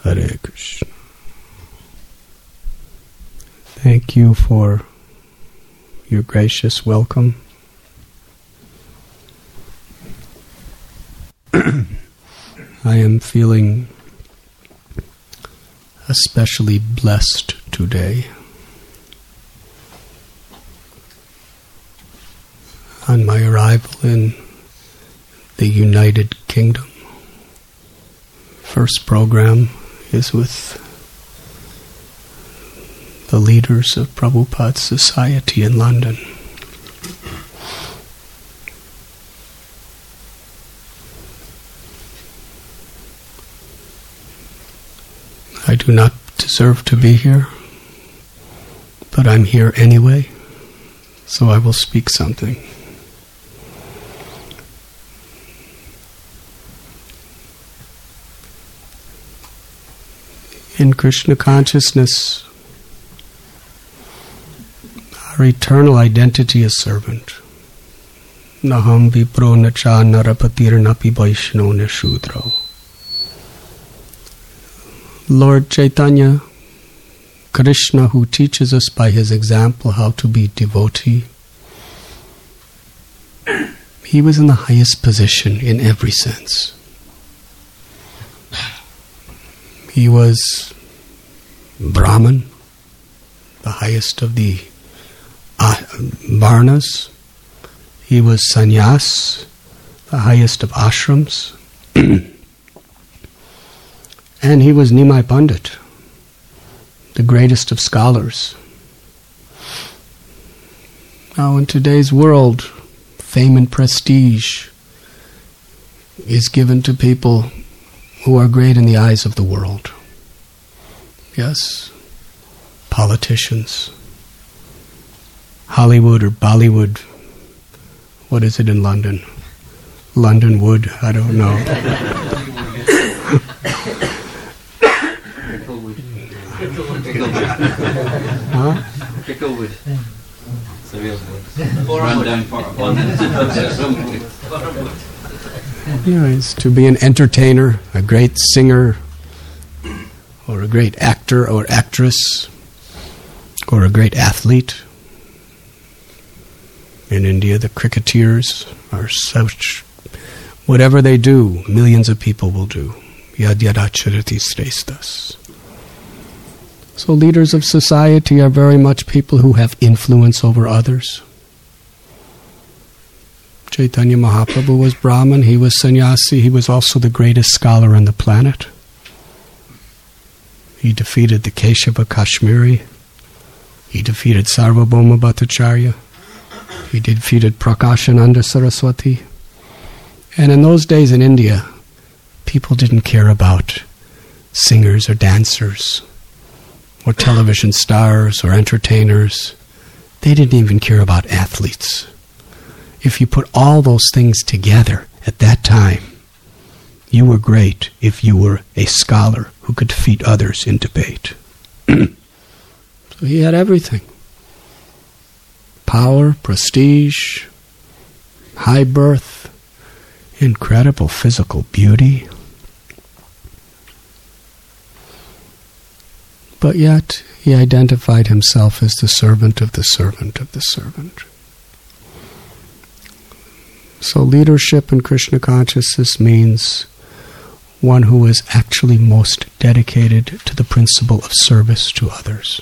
Hare Krishna. Thank you for your gracious welcome. I am feeling especially blessed today. On my arrival in the United Kingdom, first program is with the leaders of Prabhupada's Society in London. I do not deserve to be here, but I'm here anyway, so I will speak something. In Krishna consciousness, our eternal identity is servant. Naham vipro nacha narapatir napi vaishno na shudro. Lord Chaitanya, Krishna, who teaches us by his example how to be devotee, he was in the highest position in every sense. He was Brahman, the highest of the Varnas. He was Sannyas, the highest of ashrams. And he was Nimai Pandit, the greatest of scholars. Now in today's world, fame and prestige is given to people who are great in the eyes of the world. Yes, politicians, Hollywood or Bollywood. What is it in London? London Wood? I don't know. Huh? Picklewood. It's a real wood. Run down It's to be an entertainer, a great singer, or a great actor or actress, or a great athlete. In India, the cricketers are such. Whatever they do, millions of people will do. Yad yadacharati srestas. So leaders of society are very much people who have influence over others. Chaitanya Mahaprabhu was Brahman, he was sannyasi, he was also the greatest scholar on the planet. He defeated the Keshava Kashmiri, he defeated Sarvabhauma Bhattacharya, he defeated Prakashananda Saraswati. And in those days in India, people didn't care about singers or dancers, or television stars, or entertainers. They didn't even care about athletes. If you put all those things together at that time, you were great if you were a scholar who could defeat others in debate. So he had everything. Power, prestige, high birth, incredible physical beauty. But yet, he identified himself as the servant of the servant of the servant. So leadership in Krishna consciousness means one who is actually most dedicated to the principle of service to others.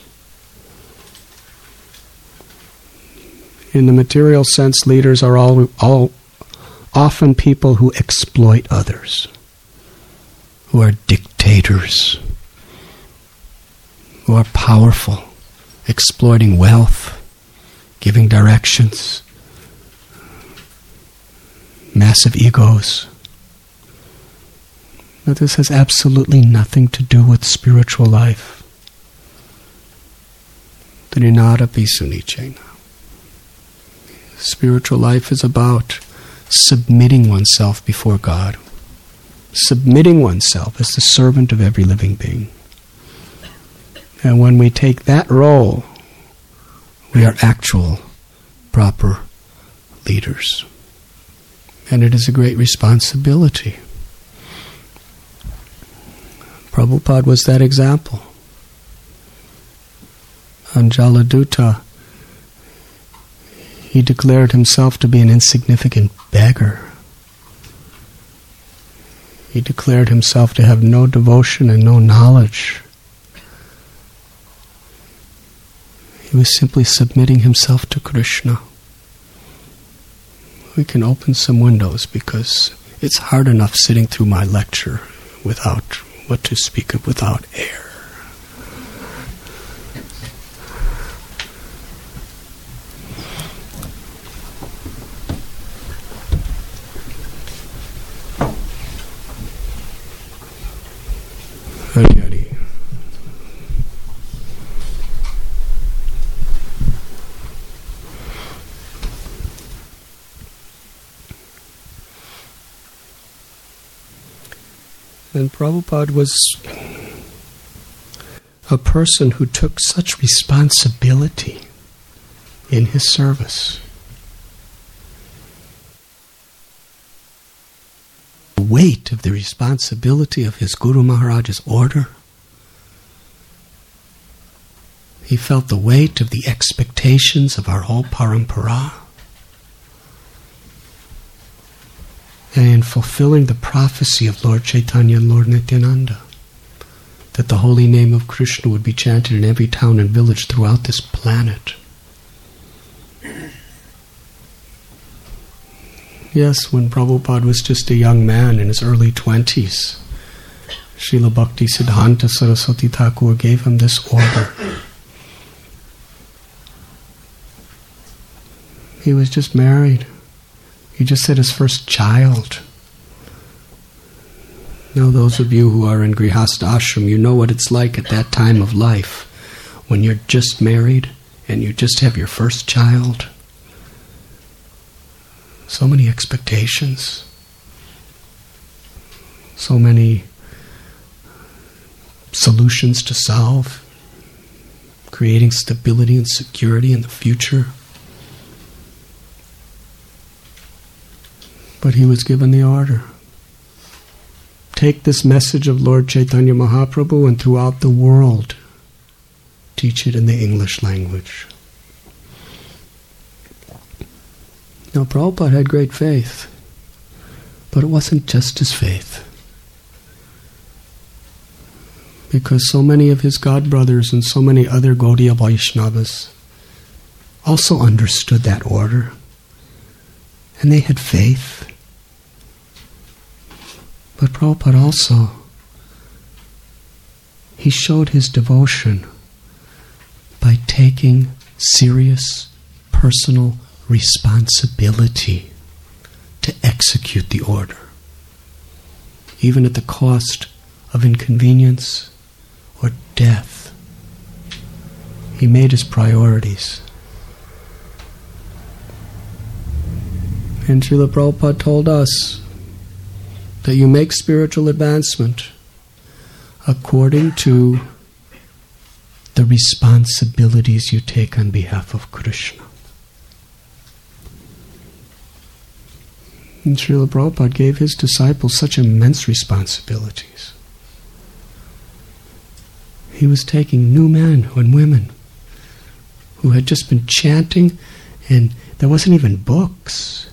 In the material sense, leaders are all often people who exploit others, who are dictators, who are powerful, exploiting wealth, giving directions, massive egos. But this has absolutely nothing to do with spiritual life. Trinadapi sunichena. Spiritual life is about submitting oneself before God, submitting oneself as the servant of every living being. And when we take that role, we are actual, proper leaders. And it is a great responsibility. Prabhupada was that example. On Jaladuta, he declared himself to be an insignificant beggar. He declared himself to have no devotion and no knowledge. He was simply submitting himself to Krishna. We can open some windows because it's hard enough sitting through my lecture without what to speak of, without air. Hari Hari. And Prabhupada was a person who took such responsibility in his service. The weight of the responsibility of his Guru Maharaj's order. He felt the weight of the expectations of our whole parampara. And in fulfilling the prophecy of Lord Chaitanya and Lord Nityananda, that the holy name of Krishna would be chanted in every town and village throughout this planet. Yes, when Prabhupada was just a young man in his early 20s, Srila Bhakti Siddhanta Saraswati Thakur gave him this order. He was just married. He just had his first child. Now those of you who are in Grihastha Ashram, you know what it's like at that time of life, when you're just married and you just have your first child. So many expectations. So many solutions to solve. Creating stability and security in the future. But he was given the order. Take this message of Lord Chaitanya Mahaprabhu and throughout the world, teach it in the English language. Now, Prabhupada had great faith, but it wasn't just his faith. Because so many of his godbrothers and so many other Gaudiya Vaishnavas also understood that order, and they had faith. But Prabhupada also, he showed his devotion by taking serious personal responsibility to execute the order, even at the cost of inconvenience or death. He made his priorities. And Srila Prabhupada told us that you make spiritual advancement according to the responsibilities you take on behalf of Krishna. And Srila Prabhupada gave his disciples such immense responsibilities. He was taking new men and women who had just been chanting, and there wasn't even books.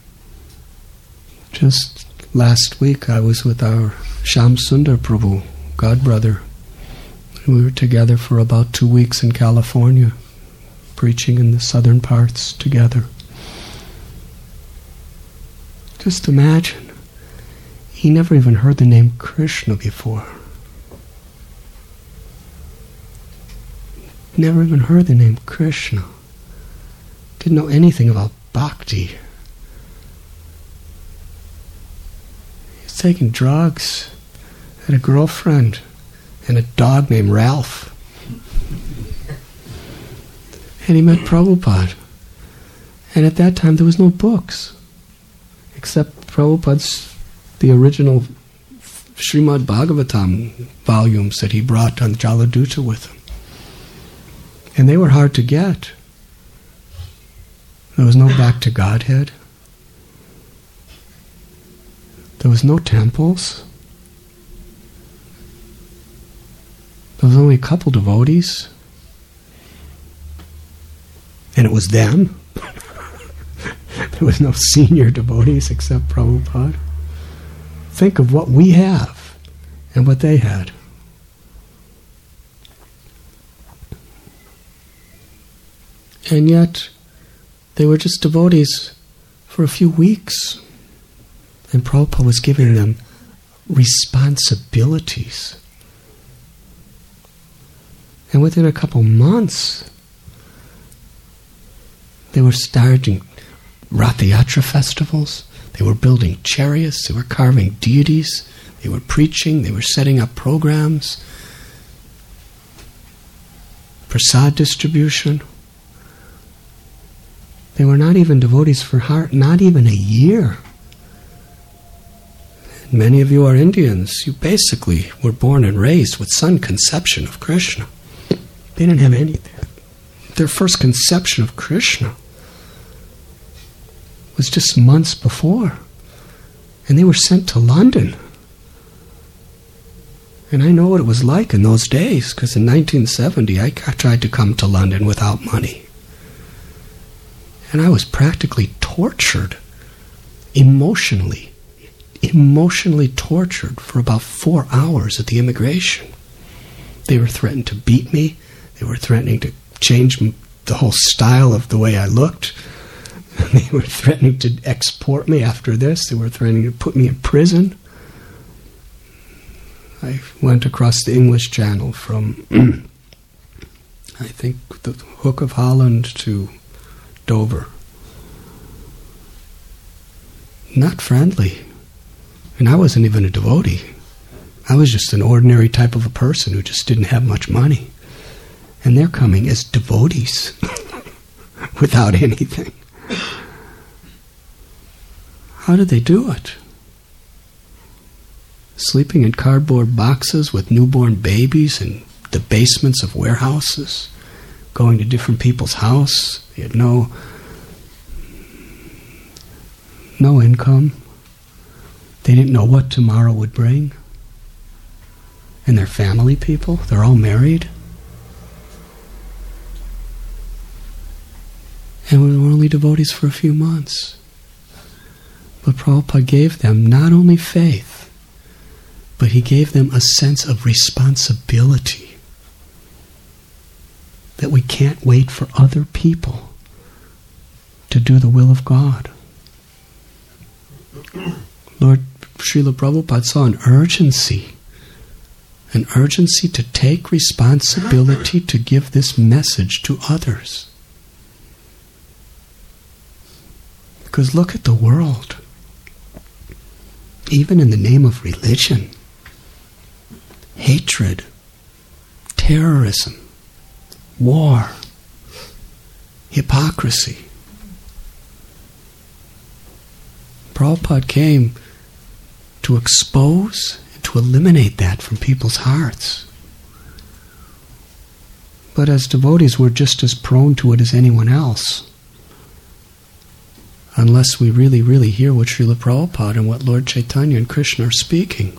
Just last week I was with our Shyam Sundar Prabhu, godbrother. We were together for about 2 weeks in California, preaching in the southern parts together. Just imagine, he never even heard the name Krishna before. Never even heard the name Krishna. Didn't know anything about bhakti. He's taking drugs, had a girlfriend, and a dog named Ralph. And he met Prabhupada. And at that time there was no books, except Prabhupada's, the original Srimad Bhagavatam volumes that he brought on Jaladuta with him. And they were hard to get. There was no Back to Godhead. There was no temples. There was only a couple devotees. And it was them. There was no senior devotees except Prabhupada. Think of what we have and what they had. And yet, they were just devotees for a few weeks. And Prabhupada was giving them responsibilities. And within a couple months, they were starting Ratha Yatra festivals. They were building chariots. They were carving deities. They were preaching. They were setting up programs. Prasad distribution. They were not even devotees for not even a year. And many of you are Indians. You basically were born and raised with some conception of Krishna. They didn't have anything. Their first conception of Krishna was just months before. And they were sent to London. And I know what it was like in those days, because in 1970 I tried to come to London without money. And I was practically tortured, emotionally tortured for about 4 hours at the immigration. They were threatening to beat me. They were threatening to change the whole style of the way I looked. They were threatening to export me after this. They were threatening to put me in prison. I went across the English Channel from, I think, the Hook of Holland to Dover. Not friendly. And I wasn't even a devotee. I was just an ordinary type of a person who just didn't have much money. And they're coming as devotees without anything. How did they do it? Sleeping in cardboard boxes with newborn babies in the basements of warehouses, going to different people's house. They had no income. They didn't know what tomorrow would bring. And they're family people. They're all married. And we were only devotees for a few months. But Prabhupada gave them not only faith, but he gave them a sense of responsibility. That we can't wait for other people to do the will of God. Lord Srila Prabhupada saw an urgency to take responsibility to give this message to others. Because look at the world. Even in the name of religion, hatred, terrorism, war, hypocrisy. Prabhupada came to expose and to eliminate that from people's hearts. But as devotees, we're just as prone to it as anyone else. Unless we really, really hear what Srila Prabhupada and what Lord Chaitanya and Krishna are speaking.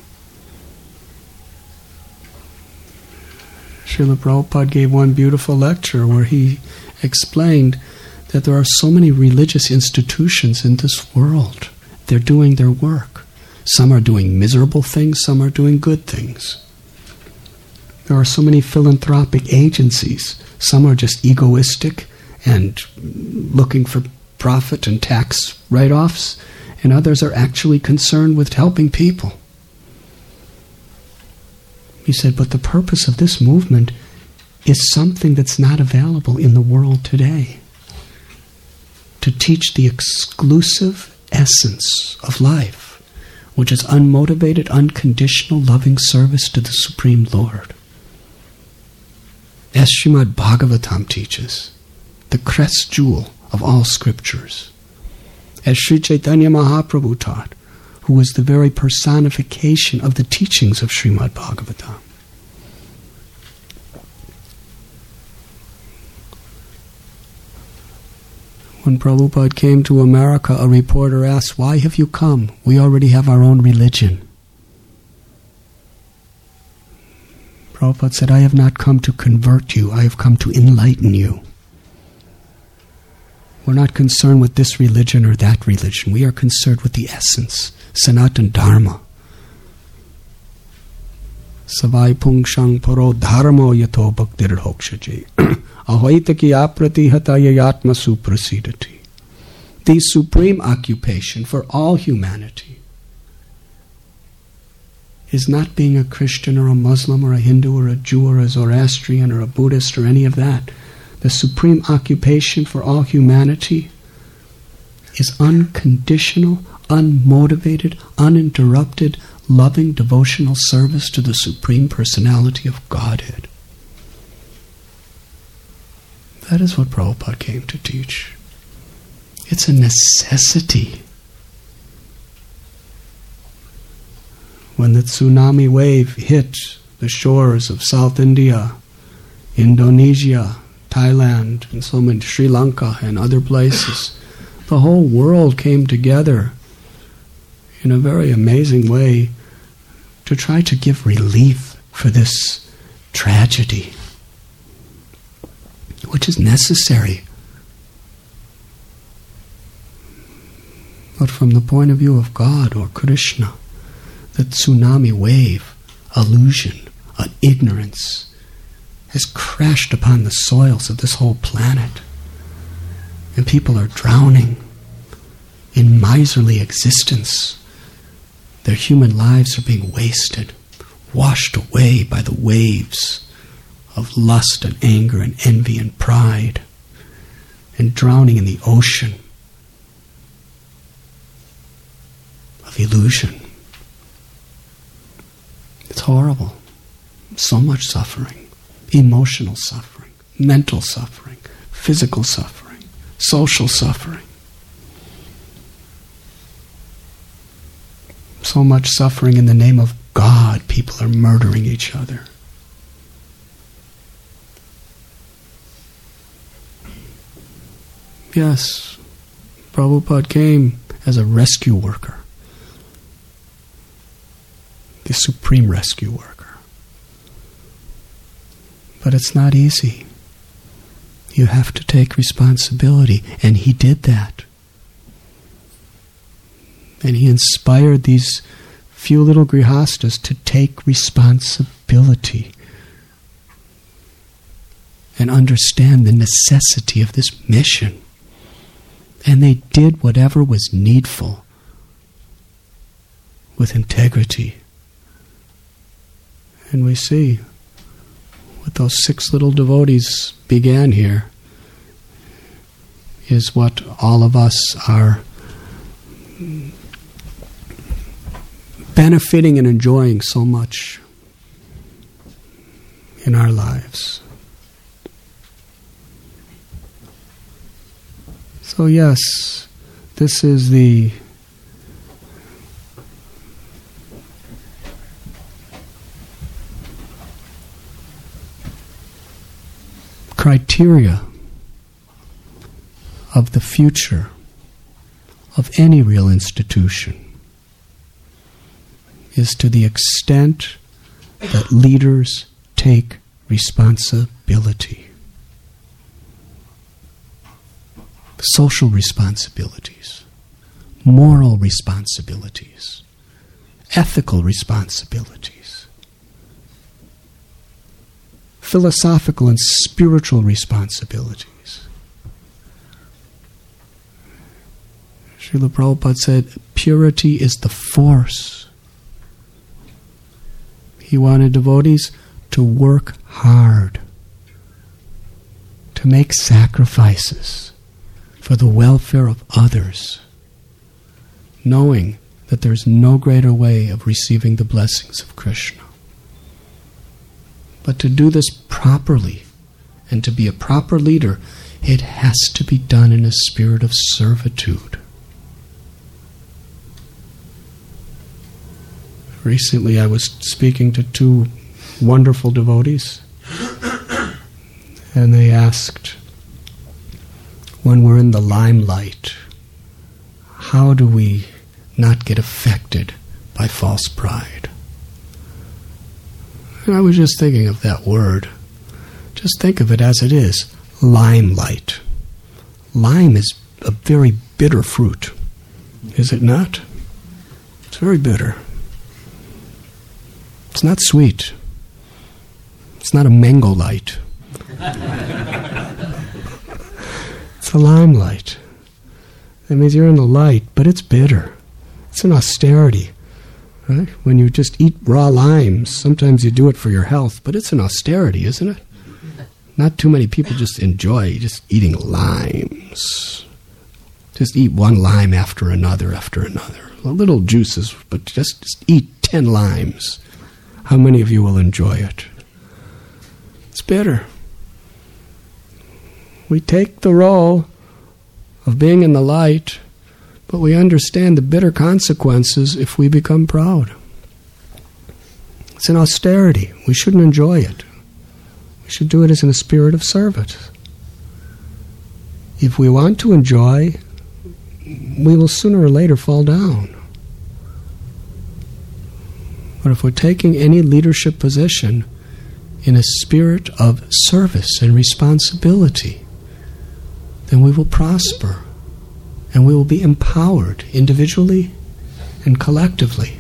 Srila Prabhupada gave one beautiful lecture where he explained that there are so many religious institutions in this world. They're doing their work. Some are doing miserable things, some are doing good things. There are so many philanthropic agencies. Some are just egoistic and looking for profit and tax write-offs, and others are actually concerned with helping people. He said, but the purpose of this movement is something that's not available in the world today. To teach the exclusive essence of life, which is unmotivated, unconditional, loving service to the Supreme Lord. As Srimad Bhagavatam teaches, the crest jewel of all scriptures. As Sri Chaitanya Mahaprabhu taught, who was the very personification of the teachings of Srimad Bhagavatam. When Prabhupada came to America, a reporter asked, "Why have you come? We already have our own religion." Prabhupada said, I have not come to convert you, I have come to enlighten you. We're not concerned with this religion or that religion. We are concerned with the essence, Sanatana Dharma. Savai pungshang paro dharmo yato bhaktir hokshaji. Ahoita ki aprati hataya yatma suprasidati. The supreme occupation for all humanity is not being a Christian or a Muslim or a Hindu or a Jew or a Zoroastrian or a Buddhist or any of that. The supreme occupation for all humanity is unconditional, unmotivated, uninterrupted, loving, devotional service to the Supreme Personality of Godhead. That is what Prabhupada came to teach. It's a necessity. When the tsunami wave hit the shores of South India, Indonesia, Thailand, and so many, Sri Lanka and other places, the whole world came together in a very amazing way to try to give relief for this tragedy, which is necessary. But from the point of view of God or Krishna, the tsunami wave, illusion, ignorance, has crashed upon the soils of this whole planet. And people are drowning in miserly existence. Their human lives are being wasted, washed away by the waves of lust and anger and envy and pride, and drowning in the ocean of illusion. It's horrible. So much suffering. Emotional suffering, mental suffering, physical suffering, social suffering. So much suffering in the name of God. People are murdering each other. Yes, Prabhupada came as a rescue worker, the supreme rescue worker. But it's not easy. You have to take responsibility, and he did that. And he inspired these few little grihastas to take responsibility and understand the necessity of this mission. And they did whatever was needful with integrity. And we see what those 6 little devotees began here is what all of us are benefiting and enjoying so much in our lives. So yes, this is the criteria of the future of any real institution is to the extent that leaders take responsibility. Social responsibilities, moral responsibilities, ethical responsibilities, philosophical and spiritual responsibilities. Srila Prabhupada said, purity is the force. He wanted devotees to work hard, to make sacrifices for the welfare of others, knowing that there's no greater way of receiving the blessings of Krishna. But to do this properly and to be a proper leader, it has to be done in a spirit of servitude. Recently I was speaking to 2 wonderful devotees, and they asked, when we're in the limelight, how do we not get affected by false pride? And I was just thinking of that word. Just think of it as it is. Limelight. Lime is a very bitter fruit. Is it not? It's very bitter. It's not sweet. It's not a mango light. It's a limelight. That means you're in the light, but it's bitter. It's an austerity. Right? When you just eat raw limes, sometimes you do it for your health, but it's an austerity, isn't it? Not too many people just enjoy just eating limes. Just eat one lime after another. Little juices, but just eat 10 limes. How many of you will enjoy it? It's bitter. We take the role of being in the light, but we understand the bitter consequences if we become proud. It's an austerity. We shouldn't enjoy it. We should do it as in a spirit of service. If we want to enjoy, we will sooner or later fall down. But if we're taking any leadership position in a spirit of service and responsibility, then we will prosper and we will be empowered individually and collectively.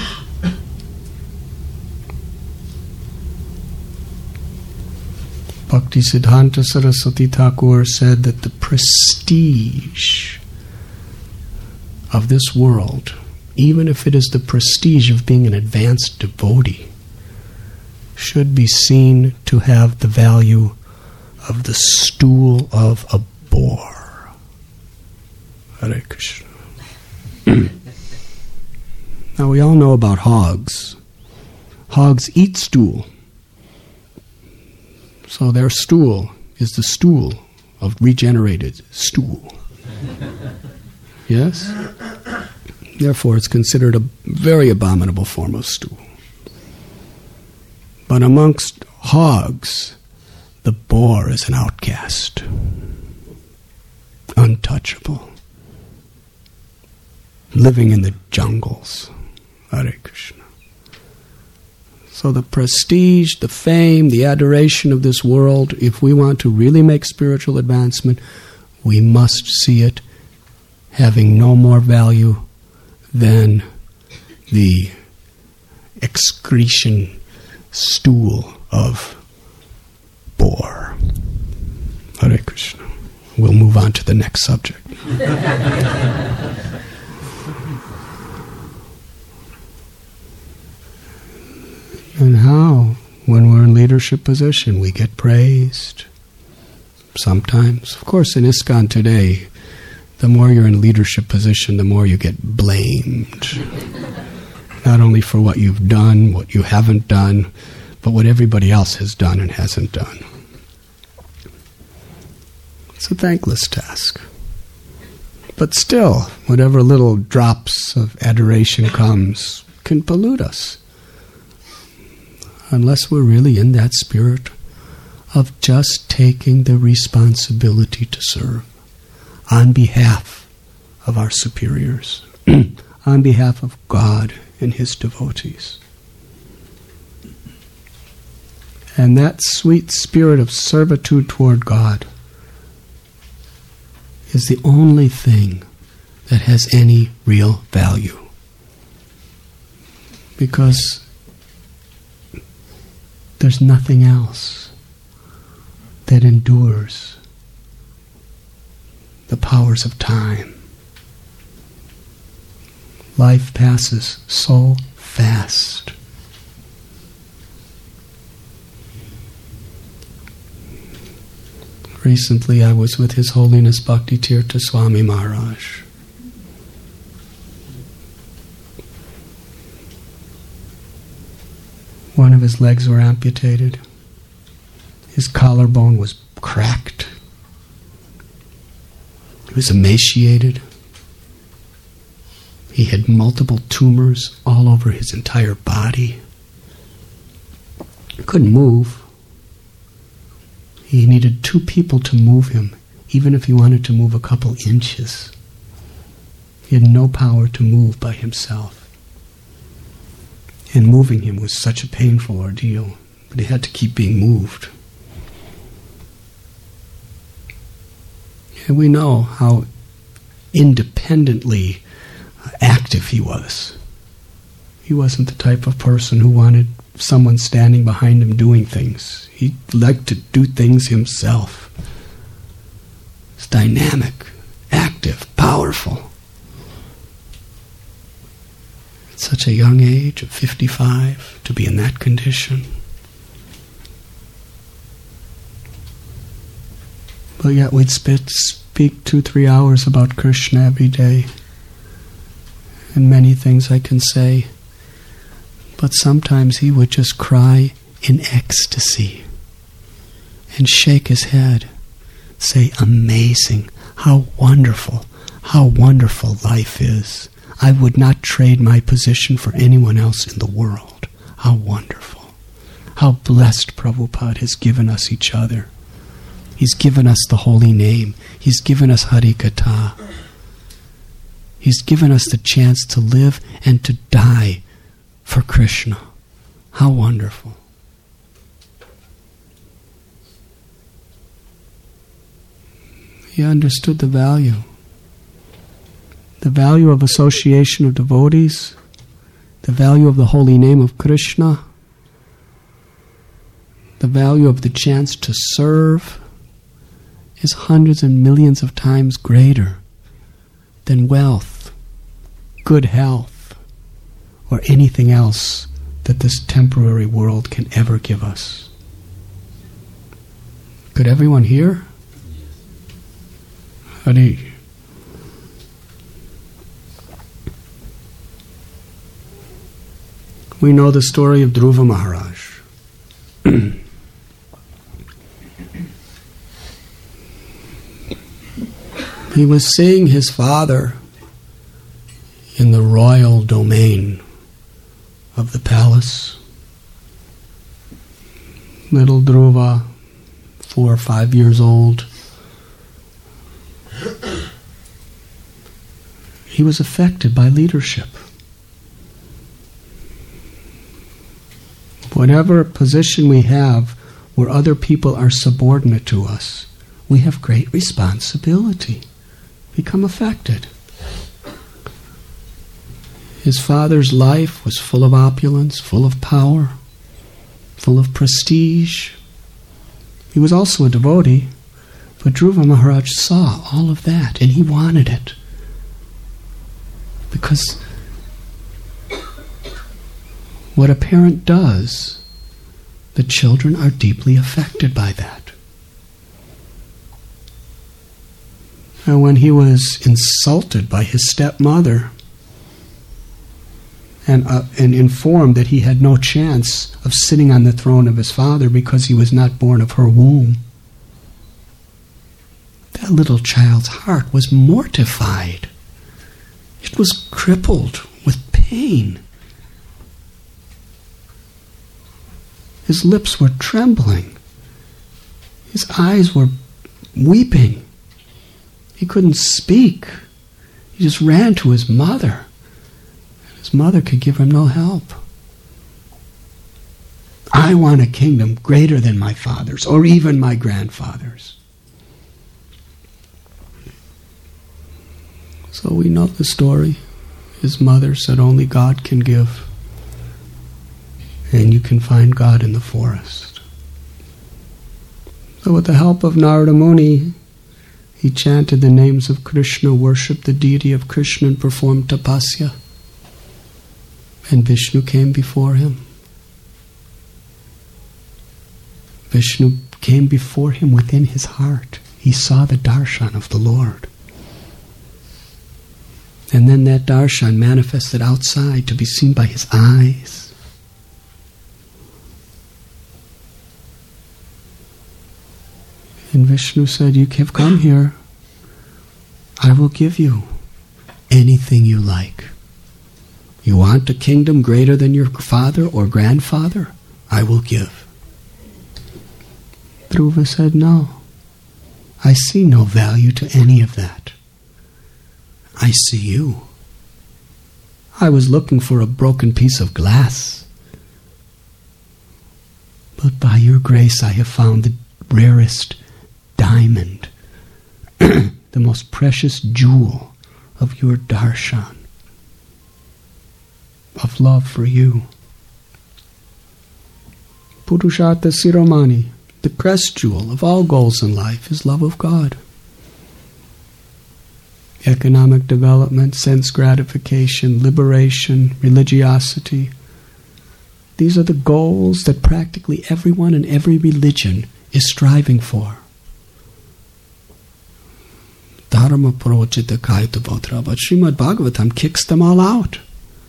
Bhaktisiddhanta Saraswati Thakur said that the prestige of this world, even if it is the prestige of being an advanced devotee, should be seen to have the value of the stool of a boar. Hare Krishna. Now we all know about hogs. Hogs eat stool. So their stool is the stool of regenerated stool. Yes? Therefore, it's considered a very abominable form of stool. But amongst hogs, the boar is an outcast. Untouchable. Living in the jungles. Hare Krishna. So the prestige, the fame, the adoration of this world, if we want to really make spiritual advancement, we must see it having no more value than the excretion stool of boar. Hare Krishna. We'll move on to the next subject. And how, when we're in leadership position, we get praised. Sometimes. Of course, in ISKCON today, the more you're in leadership position, the more you get blamed. Not only for what you've done, what you haven't done, but what everybody else has done and hasn't done. It's a thankless task. But still, whatever little drops of adoration comes can pollute us. Unless we're really in that spirit of just taking the responsibility to serve on behalf of our superiors, on behalf of God and His devotees. And that sweet spirit of servitude toward God is the only thing that has any real value. Because there's nothing else that endures the powers of time. Life passes so fast. Recently I was with His Holiness Bhaktitirtha Swami Maharaj. One of his legs were amputated. His collarbone was cracked. He was emaciated. He had multiple tumors all over his entire body. He couldn't move. He needed 2 people to move him, even if he wanted to move a couple inches. He had no power to move by himself. And moving him was such a painful ordeal, but he had to keep being moved. And we know how independently active he was. He wasn't the type of person who wanted someone standing behind him doing things. He liked to do things himself. He's dynamic, active, powerful. At such a young age of 55, to be in that condition. But yet we'd speak 2-3 hours about Krishna every day. And many things I can say. But sometimes he would just cry in ecstasy and shake his head, say, amazing, how wonderful life is. I would not trade my position for anyone else in the world. How wonderful. How blessed Prabhupada has given us each other. He's given us the holy name. He's given us Hari Katha. He's given us the chance to live and to die for Krishna. How wonderful. He understood the value of association of devotees, the value of the holy name of Krishna, the value of the chance to serve is hundreds and millions of times greater than wealth, good health, or anything else that this temporary world can ever give us. Could everyone hear? Hari. We know the story of Dhruva Maharaj. He was seeing his father in the royal domain of the palace. Little Dhruva, 4 or 5 years old. He was affected by leadership. Whatever position we have where other people are subordinate to us, we have great responsibility. Become affected. His father's life was full of opulence, full of power, full of prestige. He was also a devotee, but Dhruva Maharaj saw all of that and he wanted it. Because what a parent does, the children are deeply affected by that. And when he was insulted by his stepmother and informed that he had no chance of sitting on the throne of his father because he was not born of her womb, that little child's heart was mortified. It was crippled with pain. His lips were trembling. His eyes were weeping. He couldn't speak. He just ran to his mother. His mother could give him no help. I want a kingdom greater than my father's or even my grandfather's. So we know the story. His mother said only God can give. And you can find God in the forest. So with the help of Narada Muni, he chanted the names of Krishna, worshipped the deity of Krishna, and performed tapasya. And Vishnu came before him. Vishnu came before him within his heart. He saw the darshan of the Lord. And then that darshan manifested outside to be seen by his eyes. And Vishnu said, you have come here. I will give you anything you like. You want a kingdom greater than your father or grandfather? I will give. Dhruva said, no. I see no value to any of that. I see you. I was looking for a broken piece of glass. But by your grace I have found the rarest diamond, the most precious jewel of your darshan, of love for you. Purushartha Siromani, the crest jewel of all goals in life, is love of God. Economic development, sense gratification, liberation, religiosity. These are the goals that practically everyone in every religion is striving for. Dharma prochita kaita bhatra, but Srimad Bhagavatam kicks them all out.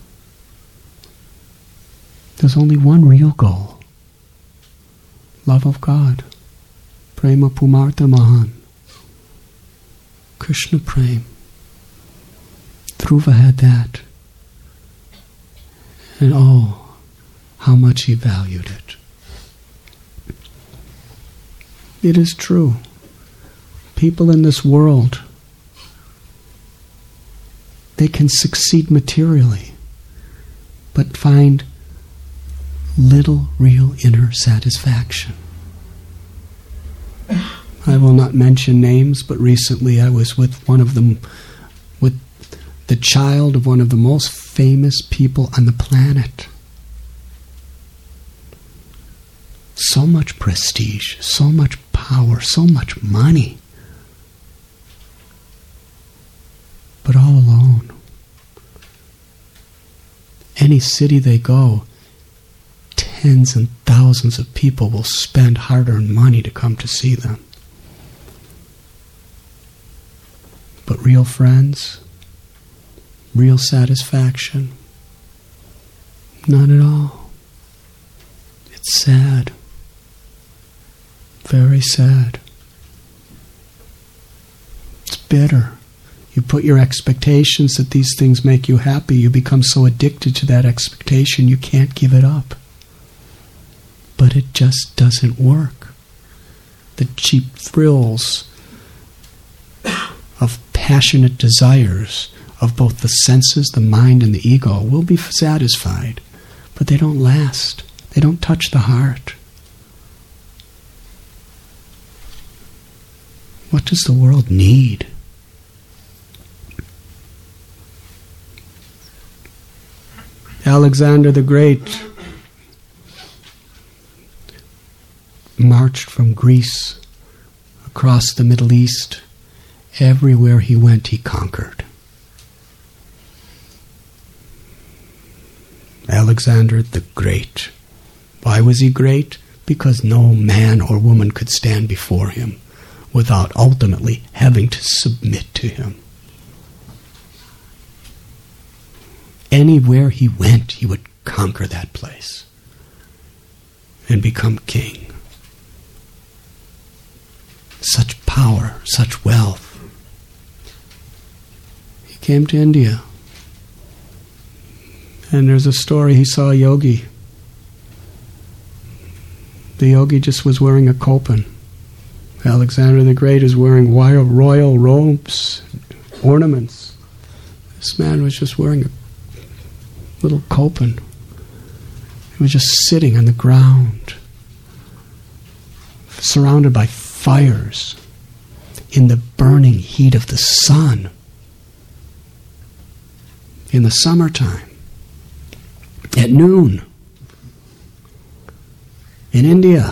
There's only one real goal. Love of God. Prema Pumartha Mahan. Krishna Prem. Dhruva had that. And oh, how much he valued it. It is true. People in this world, they can succeed materially, but find little real inner satisfaction. I will not mention names, but recently I was with one of them, with the child of one of the most famous people on the planet. So much prestige, so much power, so much money, but all alone. Any city they go, tens and thousands of people will spend hard-earned money to come to see them. But real friends, real satisfaction, none at all. It's sad. Very sad. It's bitter. You put your expectations that these things make you happy. You become so addicted to that expectation you can't give it up. But it just doesn't work. The cheap thrills of passionate desires of both the senses, the mind, and the ego will be satisfied, but they don't last. They don't touch the heart. What does the world need? Alexander the Great marched from Greece across the Middle East. Everywhere he went, he conquered. Alexander the Great. Why was he great? Because no man or woman could stand before him without ultimately having to submit to him. Anywhere he went, he would conquer that place and become king. Such power, such wealth. He came to India, and there's a story, he saw a yogi. The yogi just was wearing a kopan. Alexander the Great is wearing royal robes, ornaments. This man was just wearing a little kopan. He was just sitting on the ground, surrounded by fires, in the burning heat of the sun, in the summertime, at noon, in India.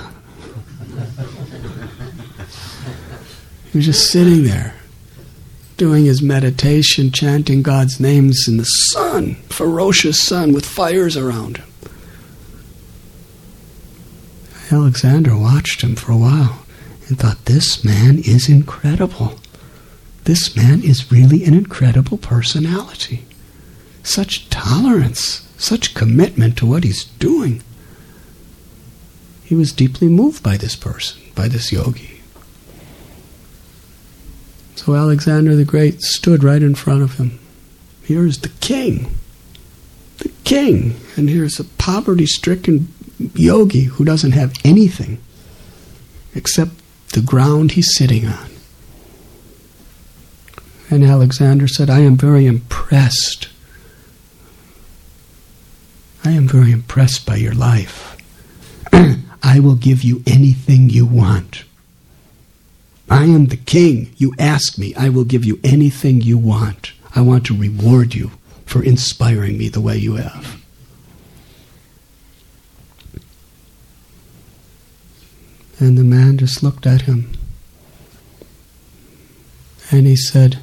He was just sitting there, doing his meditation, chanting God's names in the sun, ferocious sun with fires around him. Alexander watched him for a while and thought, this man is incredible. This man is really an incredible personality. Such tolerance, such commitment to what he's doing. He was deeply moved by this person, by this yogi. So Alexander the Great stood right in front of him. Here's the king. The king. And here's a poverty-stricken yogi who doesn't have anything except the ground he's sitting on. And Alexander said, I am very impressed I am very impressed by your life. I will give you anything you want. I am the king. You ask me, I will give you anything you want. I want to reward you for inspiring me the way you have. And the man just looked at him. And he said,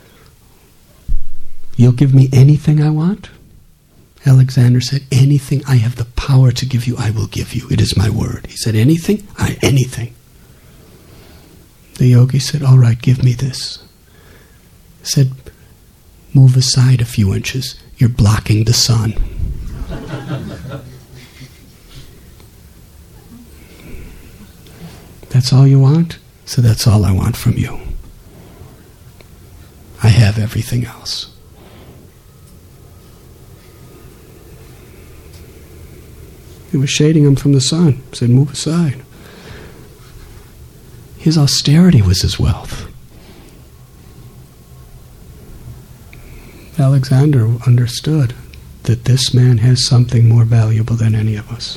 you'll give me anything I want? Alexander said, anything I have the power to give you, I will give you. It is my word. He said, anything? Anything. The yogi said, all right, give me this. He said, move aside a few inches. You're blocking the sun. That's all you want? So that's all I want from you. I have everything else. He was shading him from the sun. He said, move aside. His austerity was his wealth. Alexander understood that this man has something more valuable than any of us.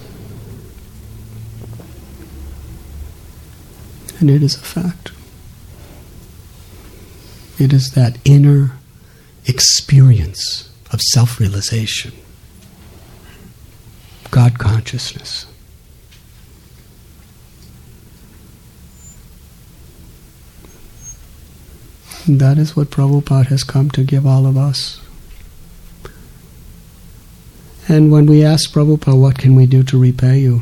And it is a fact. It is that inner experience of self-realization, God consciousness. And that is what Prabhupada has come to give all of us. And when we ask Prabhupada, what can we do to repay you?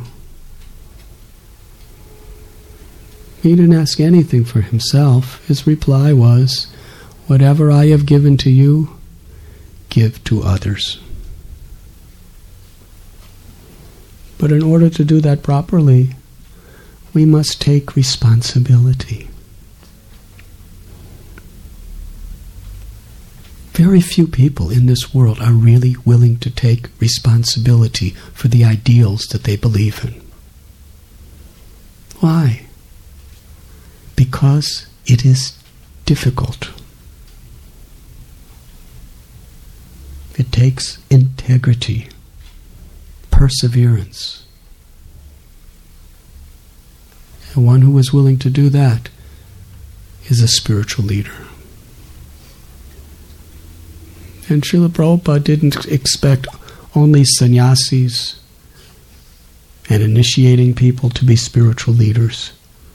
He didn't ask anything for himself. His reply was, whatever I have given to you, give to others. But in order to do that properly, we must take responsibility. Very few people in this world are really willing to take responsibility for the ideals that they believe in. Why? Because it is difficult. It takes integrity, perseverance. And one who is willing to do that is a spiritual leader. And Srila Prabhupada didn't expect only sannyasis and initiating people to be spiritual leaders.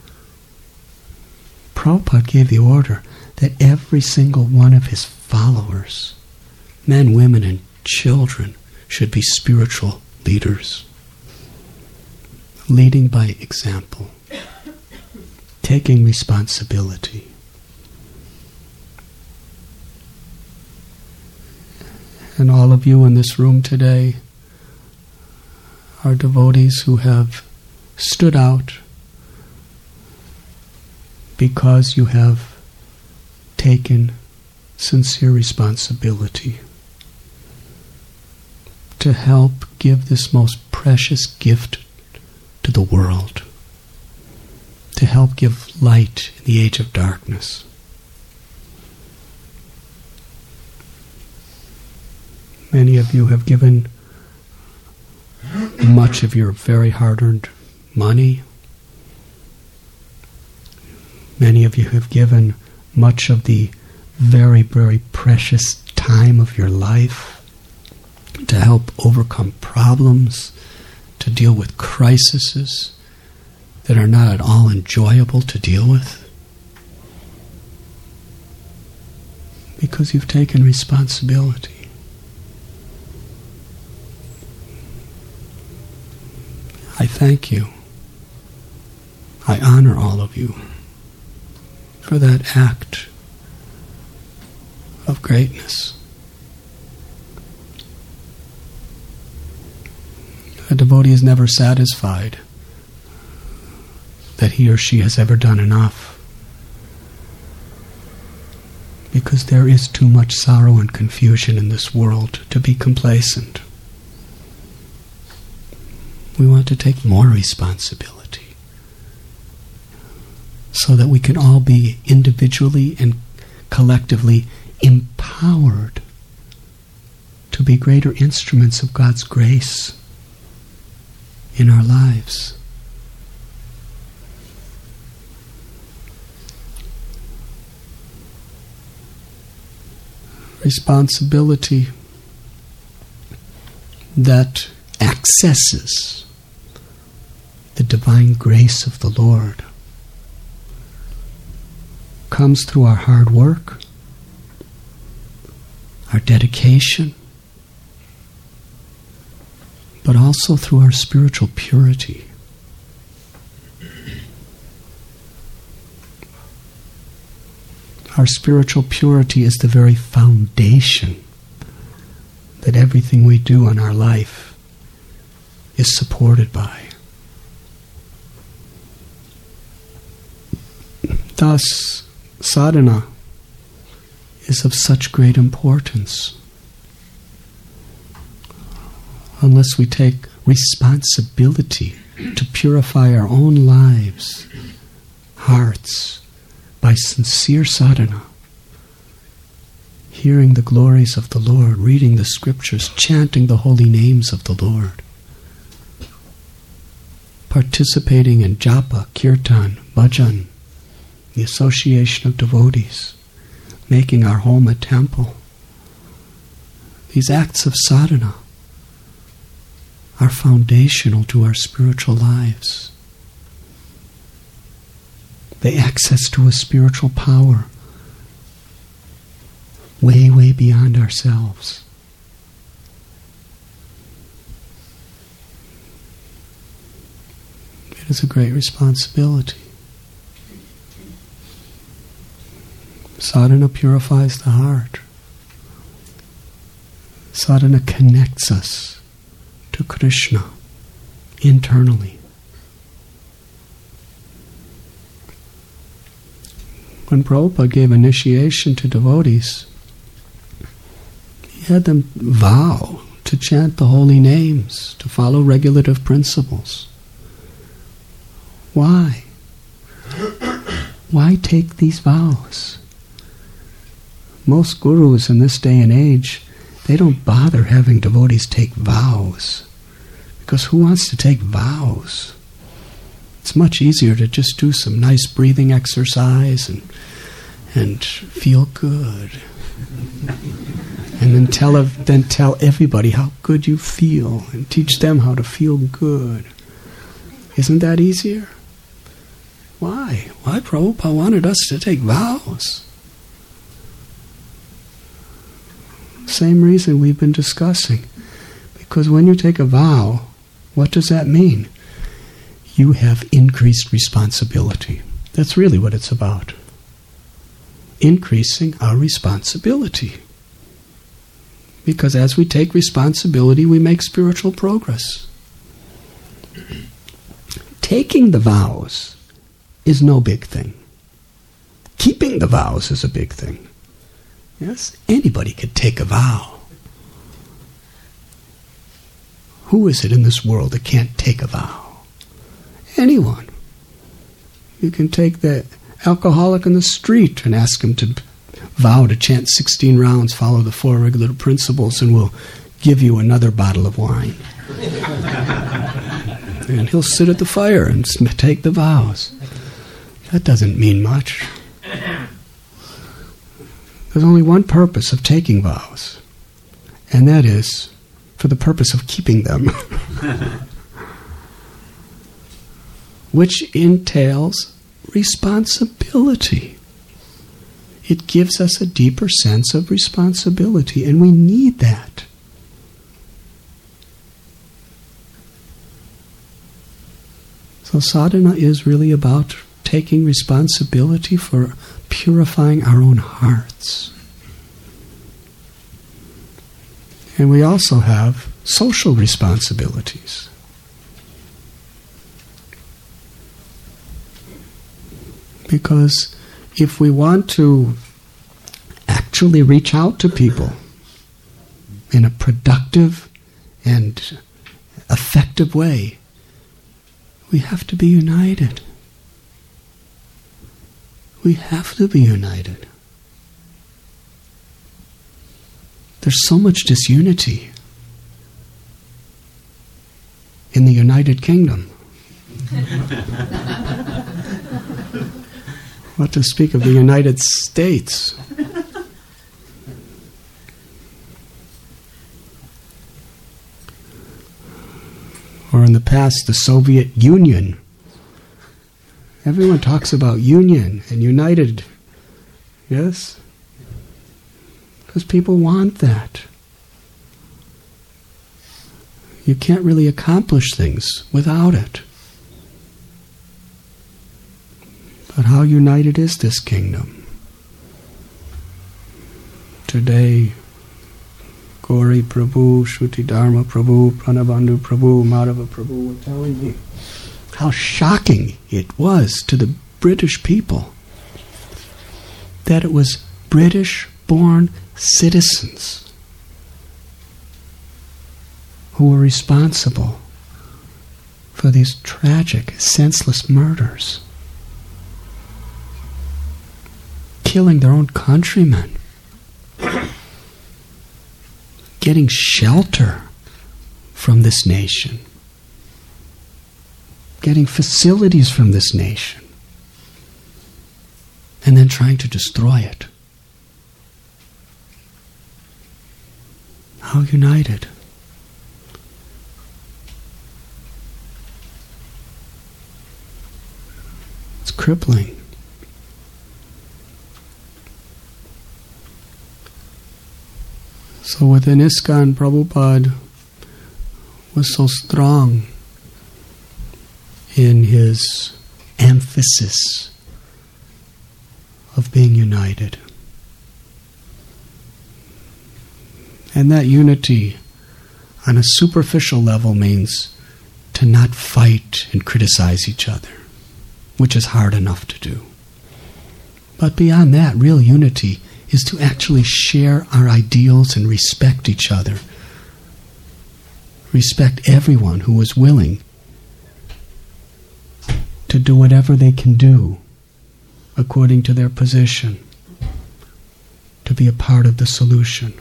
Prabhupada gave the order that every single one of his followers, men, women, and children, should be spiritual leaders. Leading by example. Taking responsibility. And all of you in this room today are devotees who have stood out because you have taken sincere responsibility to help give this most precious gift to the world, to help give light in the age of darkness. Many of you have given much of your very hard-earned money. Many of you have given much of the very, very precious time of your life to help overcome problems, to deal with crises that are not at all enjoyable to deal with. Because you've taken responsibility. I thank you. I honor all of you for that act of greatness. A devotee is never satisfied that he or she has ever done enough, because there is too much sorrow and confusion in this world to be complacent. We want to take more responsibility so that we can all be individually and collectively empowered to to be greater instruments of God's grace in our lives. Responsibility that accesses the divine grace of the Lord comes through our hard work, our dedication, but also through our spiritual purity. Our spiritual purity is the very foundation that everything we do in our life is supported by. Thus, sadhana is of such great importance. Unless we take responsibility to purify our own lives, hearts, by sincere sadhana, hearing the glories of the Lord, reading the scriptures, chanting the holy names of the Lord, participating in japa, kirtan, bhajan, the association of devotees, making our home a temple. These acts of sadhana are foundational to our spiritual lives. They access to a spiritual power way, way beyond ourselves. It is a great responsibility. Sadhana purifies the heart. Sadhana connects us to Krishna internally. When Prabhupada gave initiation to devotees, he had them vow to chant the holy names, to follow regulative principles. Why? Why take these vows? Most gurus in this day and age, they don't bother having devotees take vows. Because who wants to take vows? It's much easier to just do some nice breathing exercise and feel good. And then tell everybody how good you feel and teach them how to feel good. Isn't that easier? Why? Why Prabhupada wanted us to take vows? Same reason we've been discussing. Because when you take a vow, what does that mean? You have increased responsibility. That's really what it's about. Increasing our responsibility. Because as we take responsibility, we make spiritual progress. Taking the vows is no big thing. Keeping the vows is a big thing. Yes? Anybody could take a vow. Who is it in this world that can't take a vow? Anyone. You can take the alcoholic in the street and ask him to vow to chant 16 rounds, follow the 4 regulative principles, and we'll give you another bottle of wine. And he'll sit at the fire and take the vows. That doesn't mean much. There's only one purpose of taking vows, and that is for the purpose of keeping them. Which entails responsibility. It gives us a deeper sense of responsibility, and we need that. So sadhana is really about taking responsibility for purifying our own hearts. And we also have social responsibilities. Because if we want to actually reach out to people in a productive and effective way, we have to be united. We have to be united. There's so much disunity in the United Kingdom. What to speak of the United States? Or in the past, the Soviet Union. Everyone talks about union and united. Yes? Because people want that. You can't really accomplish things without it. But how united is this kingdom? Today, Gauri Prabhu, Shruti Dharma Prabhu, Pranabandhu Prabhu, Madhava Prabhu were telling me how shocking it was to the British people that it was British-born citizens who were responsible for these tragic, senseless murders, killing their own countrymen, getting shelter from this nation, getting facilities from this nation, and then trying to destroy it. How united. It's crippling. So within ISKCON, Prabhupada was so strong in his emphasis of being united. And that unity on a superficial level means to not fight and criticize each other, which is hard enough to do. But beyond that, real unity is to actually share our ideals and respect each other. Respect everyone who is willing to do whatever they can do according to their position, to be a part of the solution.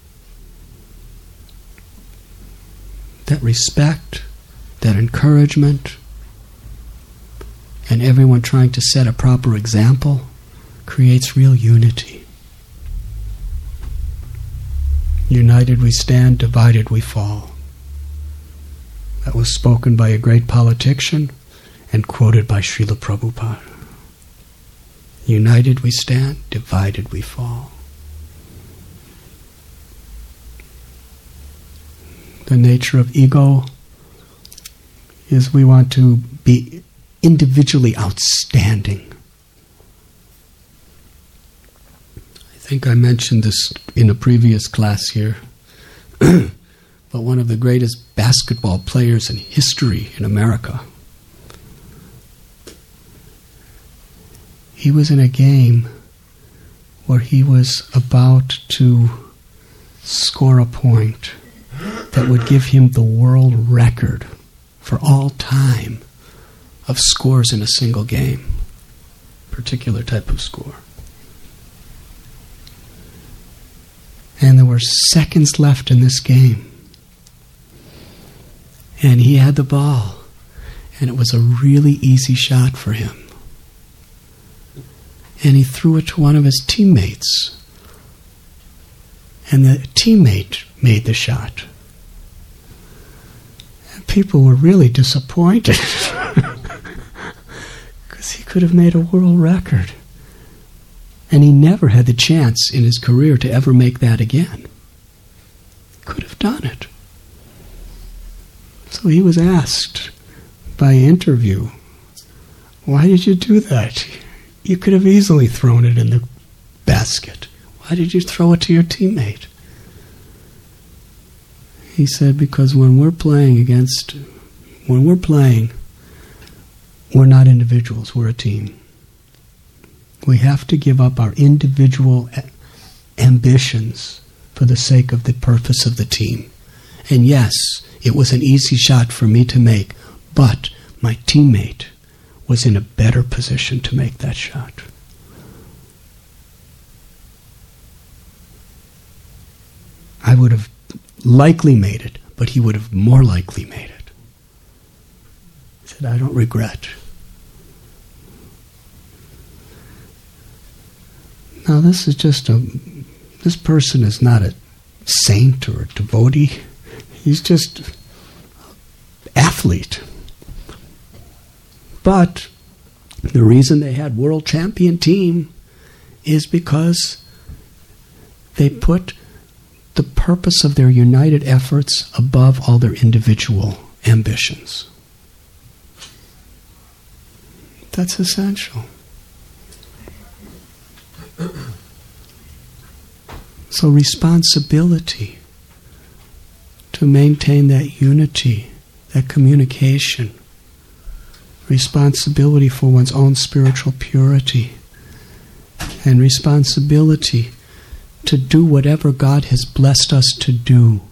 That respect, that encouragement, and everyone trying to set a proper example creates real unity. United we stand, divided we fall. That was spoken by a great politician and quoted by Srila Prabhupada. United we stand, divided we fall. The nature of ego is we want to be individually outstanding. I think I mentioned this in a previous class here, but one of the greatest basketball players in history in America, he was in a game where he was about to score a point that would give him the world record for all time of scores in a single game, particular type of score. And there were seconds left in this game. And he had the ball. And it was a really easy shot for him. And he threw it to one of his teammates. And the teammate made the shot. And people were really disappointed. Because he could have made a world record. And he never had the chance in his career to ever make that again. Could have done it. So he was asked by interview, why did you do that? You could have easily thrown it in the basket. Why did you throw it to your teammate? He said, because when we're playing, we're not individuals, we're a team. We have to give up our individual ambitions for the sake of the purpose of the team. And yes, it was an easy shot for me to make, but my teammate was in a better position to make that shot. would have likely made it, but he would have more likely made it. He said, I don't regret. Now this person is not a saint or a devotee. He's just an athlete. But the reason they had world champion team is because they put the purpose of their united efforts above all their individual ambitions. That's essential. So responsibility to maintain that unity, that communication, responsibility for one's own spiritual purity, and responsibility to do whatever God has blessed us to do,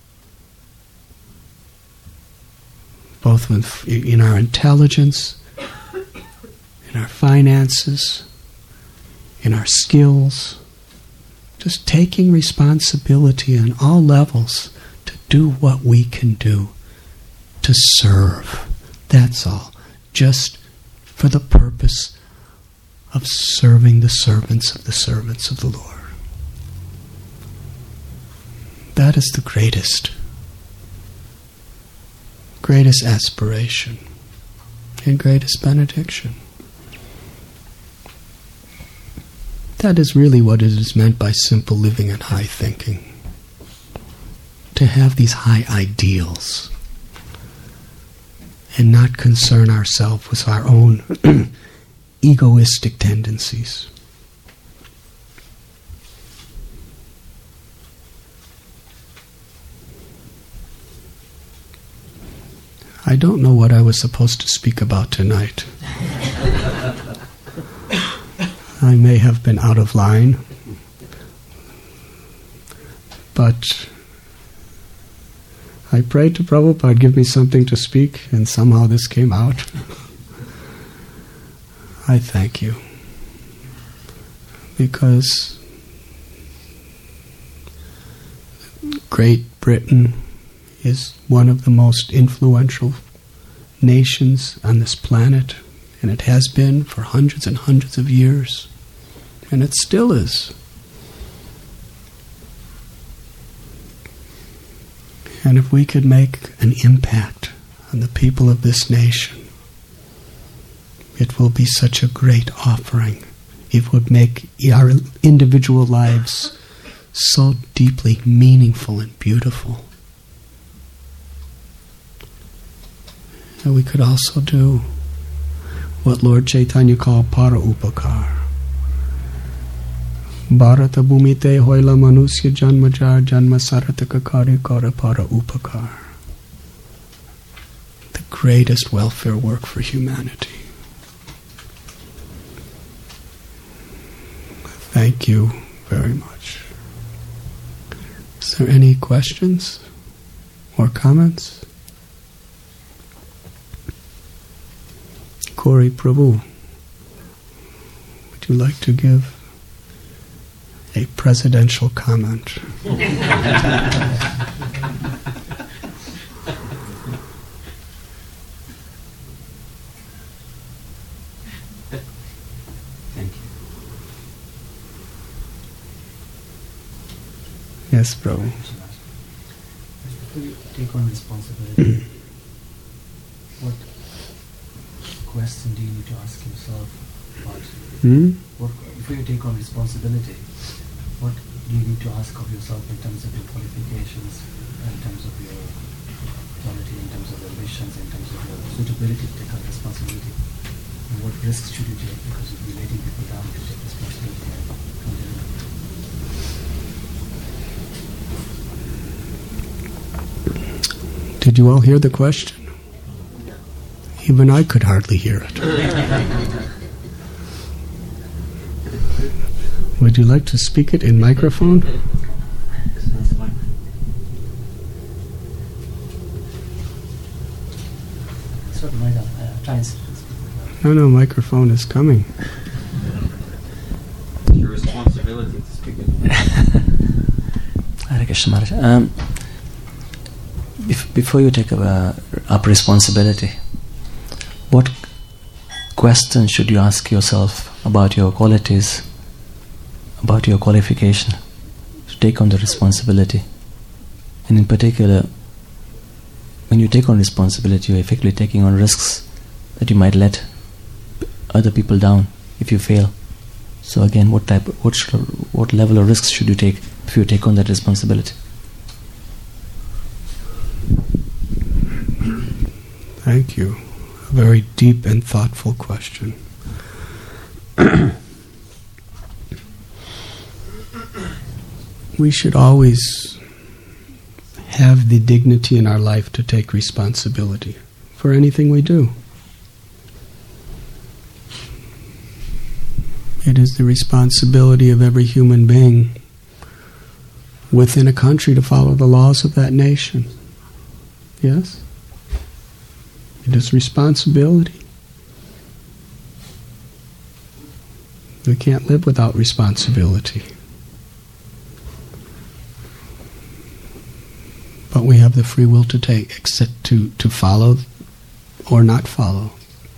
both in our intelligence, in our finances, in our skills, just taking responsibility on all levels to do what we can do, to serve. That's all. Just for the purpose of serving the servants of the Lord. That is the greatest aspiration and greatest benediction. That is really what it is meant by simple living and high thinking. To have these high ideals and not concern ourselves with our own egoistic tendencies. I don't know what I was supposed to speak about tonight. I may have been out of line, but I prayed to Prabhupada give me something to speak, and somehow this came out. I thank you, because Great Britain is one of the most influential nations on this planet, and it has been for hundreds and hundreds of years, and it still is. And if we could make an impact on the people of this nation, it will be such a great offering. It would make our individual lives so deeply meaningful and beautiful. And we could also do what Lord Chaitanya called para upakar. Bharata bhumite hoila manusya janmajar janma sarataka kare kara para upakar. The greatest welfare work for humanity. Thank you very much. Is there any questions or comments? Corey Prabhu, would you like to give a presidential comment? Thank you. Yes, Prabhu. If you take on responsibility, what question do you need to ask yourself about? If you take on responsibility, what do you need to ask of yourself in terms of your qualifications, in terms of your quality, in terms of your ambitions, in terms of your suitability to take on responsibility? And what risks should you take, because you'll be letting people down to take responsibility and continue? Did you all hear the question? Even I could hardly hear it. Would you like to speak it in microphone? No, microphone is coming. It's your responsibility to speak it. Hare Krishna Maharaj. Before you take up responsibility, what question should you ask yourself about your qualities, about your qualification to take on the responsibility? And in particular, when you take on responsibility, you're effectively taking on risks that you might let other people down if you fail. So again, what level of risks should you take if you take on that responsibility? Thank you. A very deep and thoughtful question. We should always have the dignity in our life to take responsibility for anything we do. It is the responsibility of every human being within a country to follow the laws of that nation. Yes? It is responsibility. We can't live without responsibility. But we have the free will to take, to follow or not follow.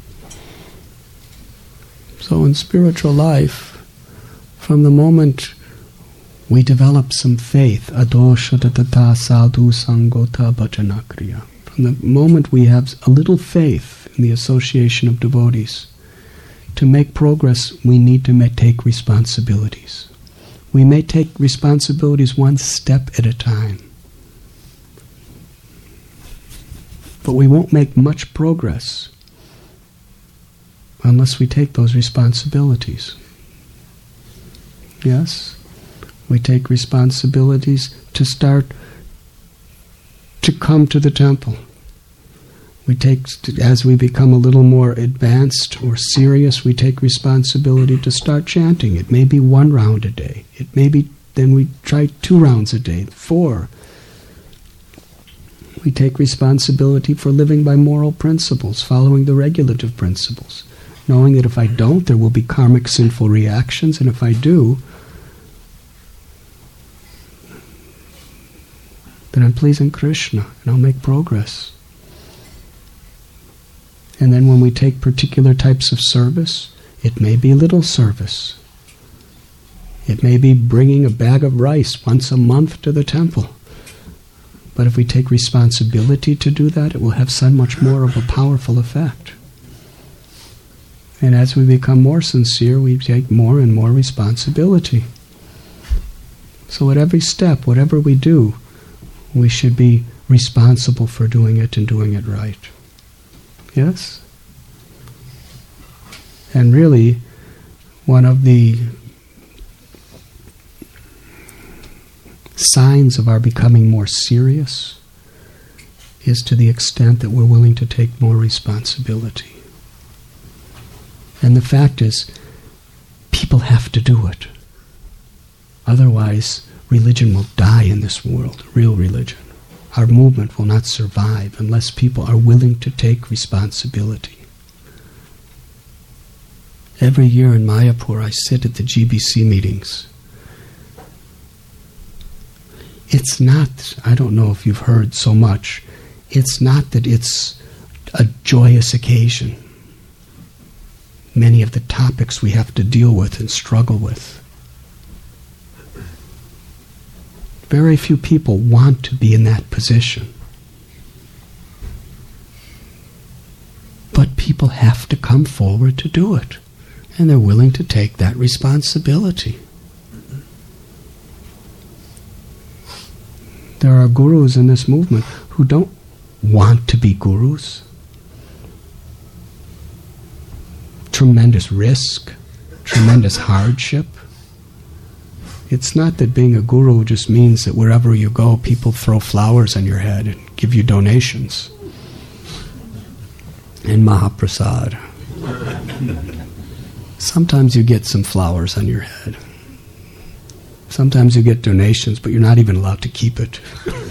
So in spiritual life, from the moment we develop some faith, adosha tatata sadhu sangota bhajanakriya, from the moment we have a little faith in the association of devotees, to make progress we need to take responsibilities. We may take responsibilities one step at a time, but we won't make much progress unless we take those responsibilities. Yes? We take responsibilities to start to come to the temple. We take, as we become a little more advanced or serious, we take responsibility to start chanting. It may be 1 round a day. It may be, then we try 2 rounds a day, 4. We take responsibility for living by moral principles, following the regulative principles, knowing that if I don't, there will be karmic sinful reactions, and if I do, then I'm pleasing Krishna, and I'll make progress. And then when we take particular types of service, it may be little service. It may be bringing a bag of rice once a month to the temple. But if we take responsibility to do that, it will have so much more of a powerful effect. And as we become more sincere, we take more and more responsibility. So at every step, whatever we do, we should be responsible for doing it and doing it right. Yes? And really, one of the signs of our becoming more serious is to the extent that we're willing to take more responsibility. And the fact is, people have to do it. Otherwise, religion will die in this world, real religion. Our movement will not survive unless people are willing to take responsibility. Every year in Mayapur, I sit at the GBC meetings. It's not, I don't know if you've heard so much, it's not that it's a joyous occasion. Many of the topics we have to deal with and struggle with. Very few people want to be in that position. But people have to come forward to do it. And they're willing to take that responsibility. There are gurus in this movement who don't want to be gurus. Tremendous risk, tremendous hardship. It's not that being a guru just means that wherever you go, people throw flowers on your head and give you donations. And Mahaprasad. Sometimes you get some flowers on your head. Sometimes you get donations, but you're not even allowed to keep it.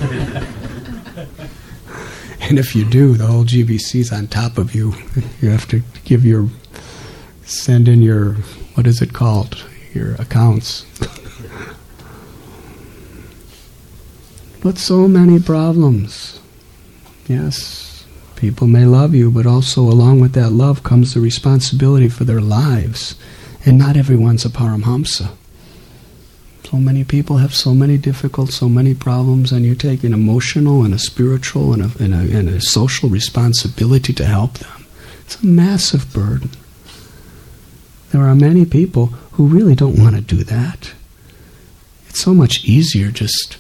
And if you do, the whole GBC's on top of you. You have to send in your, what is it called? Your accounts. But so many problems. Yes, people may love you, but also along with that love comes the responsibility for their lives. And not everyone's a Paramhamsa. So many people have so many so many problems, and you take an emotional and a spiritual and a social responsibility to help them. It's a massive burden. There are many people who really don't want to do that. It's so much easier just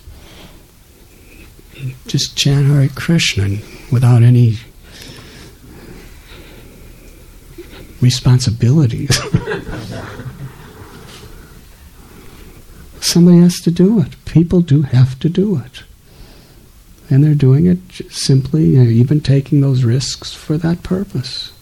chant Hare Krishna without any responsibilities. Somebody has to do it. People do have to do it. And they're doing it simply, even taking those risks for that purpose.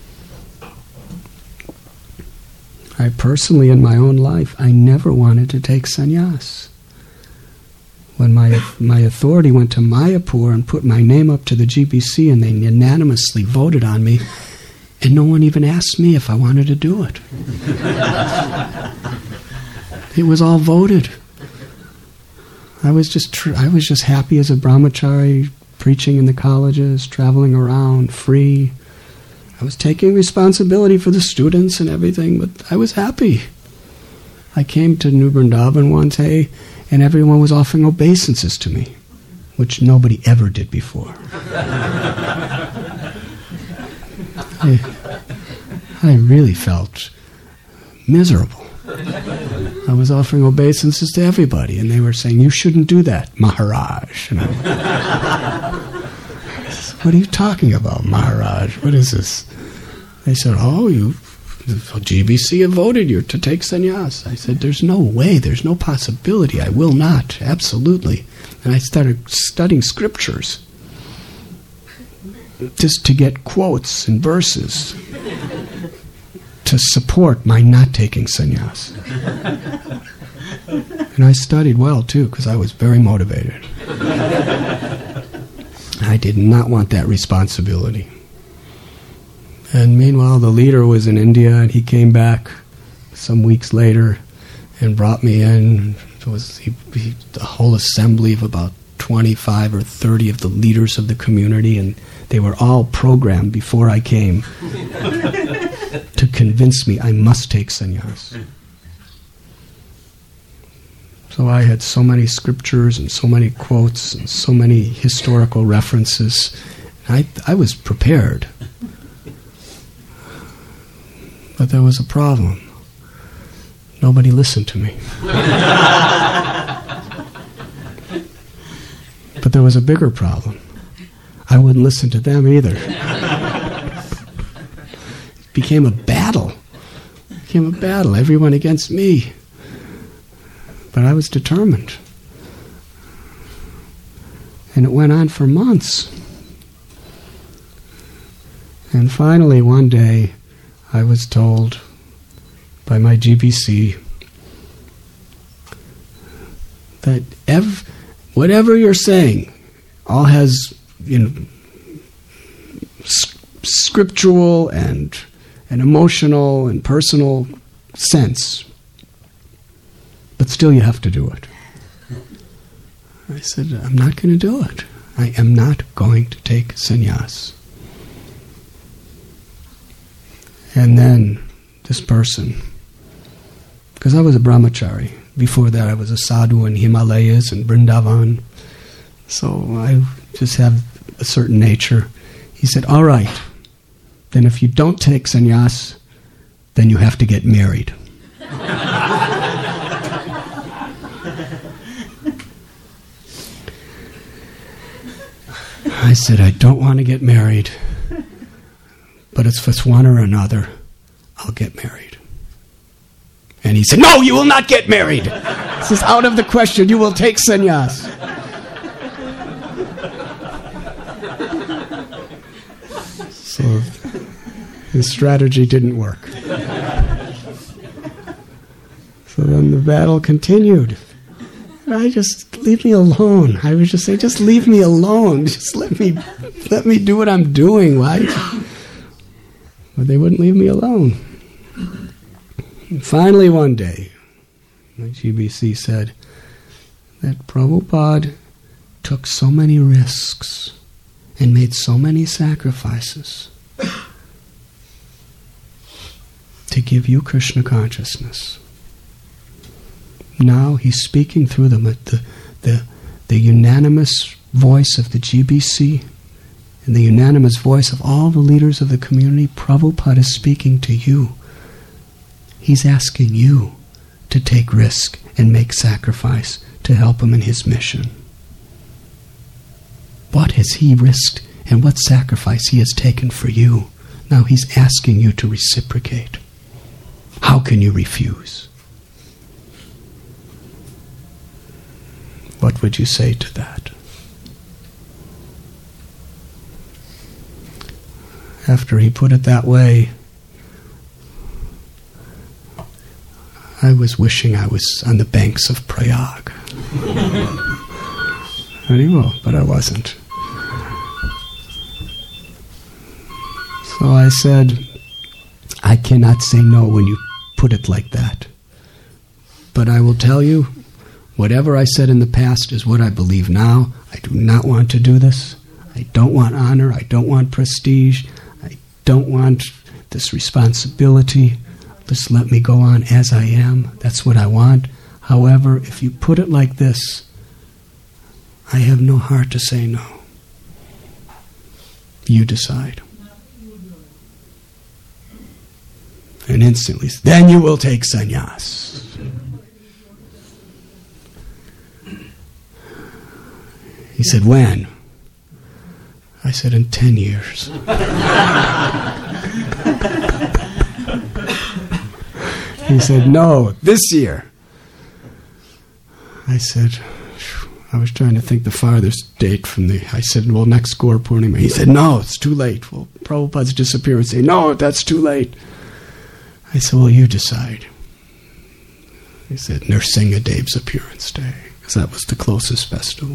I personally, in my own life, I never wanted to take sannyas. When my authority went to Mayapur and put my name up to the GBC, and they unanimously voted on me, and no one even asked me if I wanted to do it. It was all voted. I was just happy as a brahmachari, preaching in the colleges, traveling around, free. I was taking responsibility for the students and everything, but I was happy. I came to New Vrindavan one day, and everyone was offering obeisances to me, which nobody ever did before. I really felt miserable. I was offering obeisances to everybody, and they were saying, "You shouldn't do that, Maharaj." And what are you talking about, Maharaj? What is this? They said, GBC have voted you to take sannyas. I said, there's no way, there's no possibility. I will not, absolutely. And I started studying scriptures just to get quotes and verses to support my not taking sannyas. And I studied well, too, because I was very motivated. I did not want that responsibility. And meanwhile, the leader was in India, and he came back some weeks later and brought me in. It was the whole assembly of about 25 or 30 of the leaders of the community, and they were all programmed before I came to convince me I must take sannyas. So I had so many scriptures and so many quotes and so many historical references. I was prepared. But there was a problem. Nobody listened to me. But there was a bigger problem. I wouldn't listen to them either. It became a battle. Everyone against me. But I was determined. And it went on for months. And finally, one day, I was told by my GBC that whatever you're saying all has scriptural and emotional and personal sense, but still you have to do it. I said, I'm not going to do it. I am not going to take sannyas. And then this person, because I was a brahmachari. Before that I was a sadhu in Himalayas and Vrindavan. So I just have a certain nature. He said, all right, then if you don't take sannyas, then you have to get married. I said, I don't want to get married. But if it's one or another, I'll get married. And he said, no, you will not get married. This is out of the question. You will take sannyas. So his strategy didn't work. So then the battle continued. I just, leave me alone. I would just say, just leave me alone. Just let me do what I'm doing. Why? But they wouldn't leave me alone. And finally one day, my GBC said that Prabhupada took so many risks and made so many sacrifices to give you Krishna consciousness. Now he's speaking through the unanimous voice of the GBC and the unanimous voice of all the leaders of the community. Prabhupada is speaking to you. He's asking you to take risk and make sacrifice to help him in his mission. What has he risked and what sacrifice he has taken for you? Now he's asking you to reciprocate. How can you refuse? What would you say to that? After he put it that way, I was wishing I was on the banks of Prayag. But I wasn't. So I said, I cannot say no when you put it like that. But I will tell you, whatever I said in the past is what I believe now. I do not want to do this. I don't want honor. I don't want prestige. I don't want this responsibility. Just let me go on as I am. That's what I want. However, if you put it like this, I have no heart to say no. You decide. And instantly, then you will take sannyas. He said, when? I said, in 10 years. He said, no, this year. I said, I was trying to think the farthest date from I said, well, next Gaur Purnima. He said, no, it's too late. Well, Prabhupada's disappearance. Say, no, that's too late. I said, well, you decide. He said, Nrsimha Dev's appearance day, because that was the closest festival.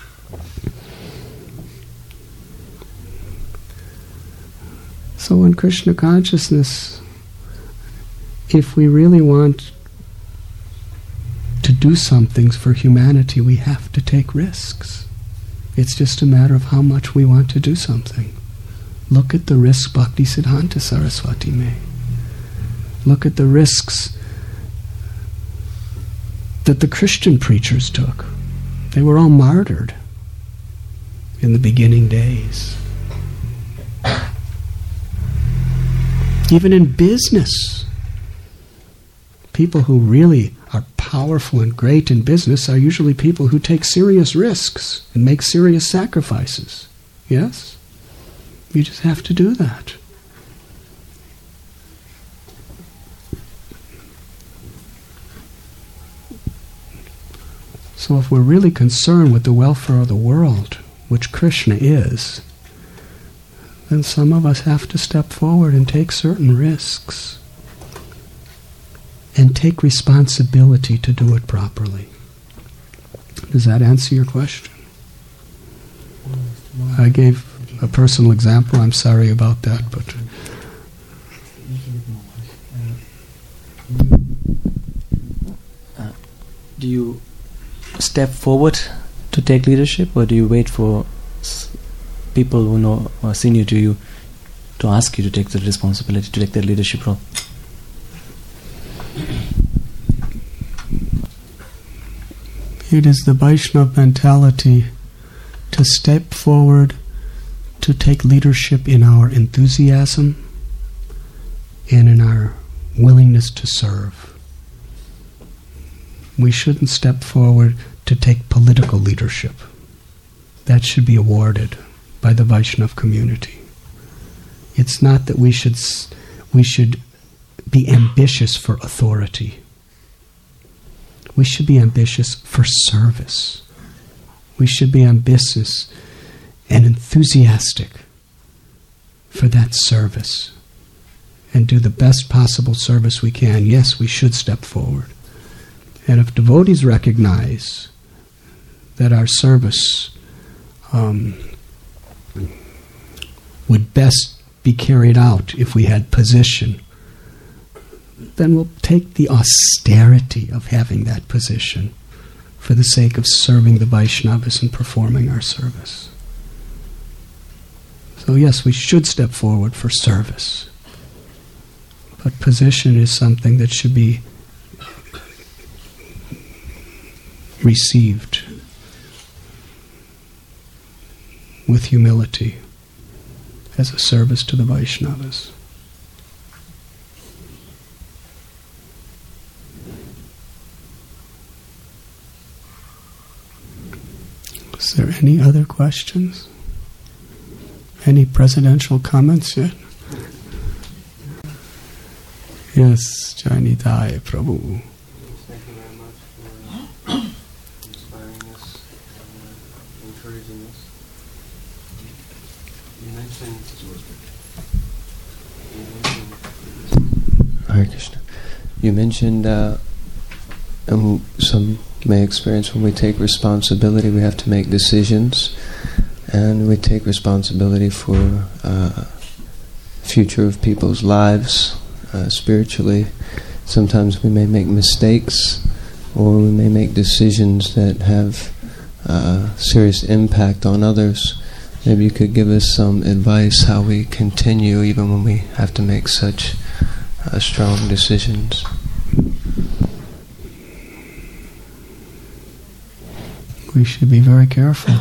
So in Krishna consciousness, if we really want to do some things for humanity, we have to take risks. It's just a matter of how much we want to do something. Look at the risks Bhaktisiddhanta Saraswati made. Look at the risks that the Christian preachers took. They were all martyred in the beginning days. Even in business, people who really are powerful and great in business are usually people who take serious risks and make serious sacrifices. Yes? You just have to do that. So if we're really concerned with the welfare of the world, which Krishna is, then some of us have to step forward and take certain risks and take responsibility to do it properly. Does that answer your question? I gave a personal example. I'm sorry about that, but do you step forward to take leadership, or do you wait for people who know or senior to you to ask you to take the responsibility, to take that leadership role? It is the Vaishnava mentality to step forward, to take leadership in our enthusiasm and in our willingness to serve. We shouldn't step forward to take political leadership. That should be awarded by the Vaishnava community. It's not that we should be ambitious for authority. We should be ambitious for service. We should be ambitious and enthusiastic for that service and do the best possible service we can. Yes, we should step forward. And if devotees recognize that our service would best be carried out if we had position, then we'll take the austerity of having that position for the sake of serving the Vaishnavas and performing our service. So yes, we should step forward for service. But position is something that should be received with humility as a service to the Vaishnavas. Is there any other questions? Any presidential comments yet? Yes, Jainidai Prabhu. Thank you very much for inspiring us and encouraging us. You mentioned Hare Krishna. You mentioned some may experience when we take responsibility, we have to make decisions, and we take responsibility for future of people's lives spiritually. Sometimes we may make mistakes, or we may make decisions that have serious impact on others. Maybe you could give us some advice how we continue even when we have to make such strong decisions. We should be very careful.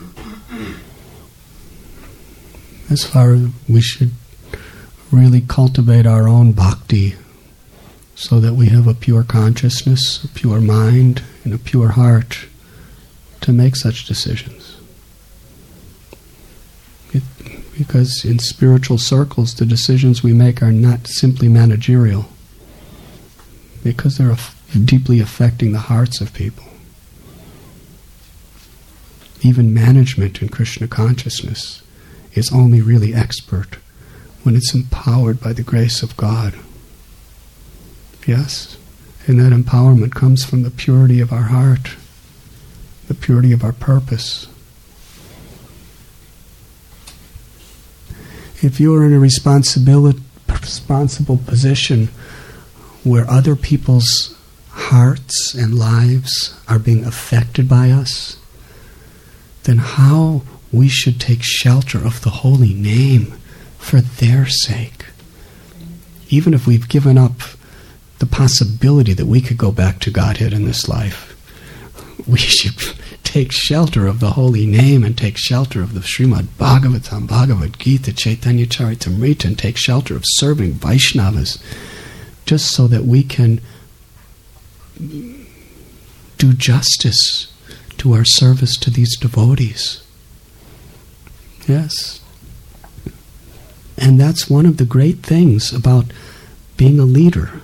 As far as we should really cultivate our own bhakti so that we have a pure consciousness, a pure mind, and a pure heart to make such decisions. Because in spiritual circles, the decisions we make are not simply managerial, because they're deeply affecting the hearts of people. Even management in Krishna consciousness is only really expert when it's empowered by the grace of God. Yes? And that empowerment comes from the purity of our heart, the purity of our purpose. If you're in a responsible position where other people's hearts and lives are being affected by us, then how we should take shelter of the holy name for their sake. Even if we've given up the possibility that we could go back to Godhead in this life, we should take shelter of the holy name and take shelter of the Srimad Bhagavatam, Bhagavad Gita, Chaitanya Charitamrita, and take shelter of serving Vaishnavas, just so that we can do justice to our service to these devotees. Yes. And that's one of the great things about being a leader.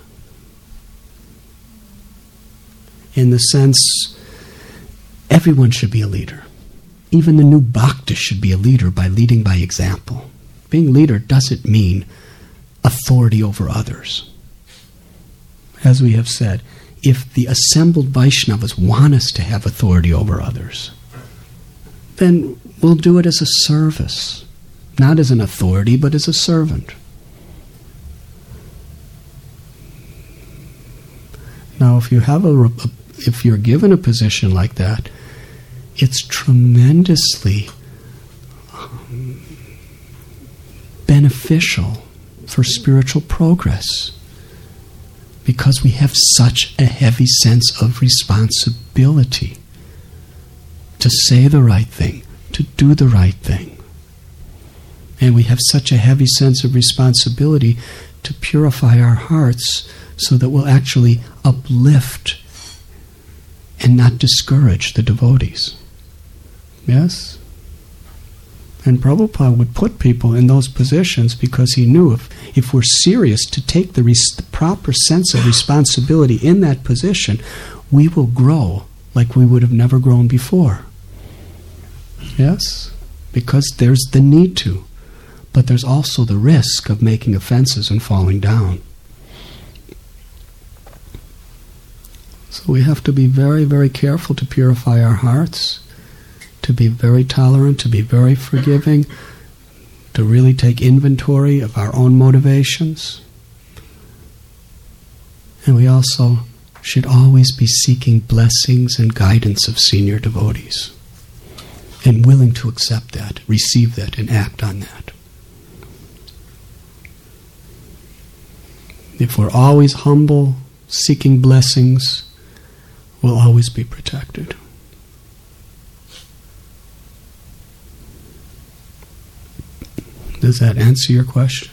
In the sense, everyone should be a leader. Even the new bhakta should be a leader by leading by example. Being a leader doesn't mean authority over others. As we have said, if the assembled Vaishnavas want us to have authority over others, then we'll do it as a service, not as an authority, but as a servant. Now, if you have if you're given a position like that, it's tremendously beneficial for spiritual progress, because we have such a heavy sense of responsibility to say the right thing, to do the right thing. And we have such a heavy sense of responsibility to purify our hearts so that we'll actually uplift and not discourage the devotees. Yes? And Prabhupada would put people in those positions because he knew if we're serious to take the proper sense of responsibility in that position, we will grow like we would have never grown before. Yes? Because there's the need to. But there's also the risk of making offenses and falling down. So we have to be very, very careful to purify our hearts, to be very tolerant, to be very forgiving, to really take inventory of our own motivations. And we also should always be seeking blessings and guidance of senior devotees, and willing to accept that, receive that, and act on that. If we're always humble, seeking blessings, we'll always be protected. Does that answer your question?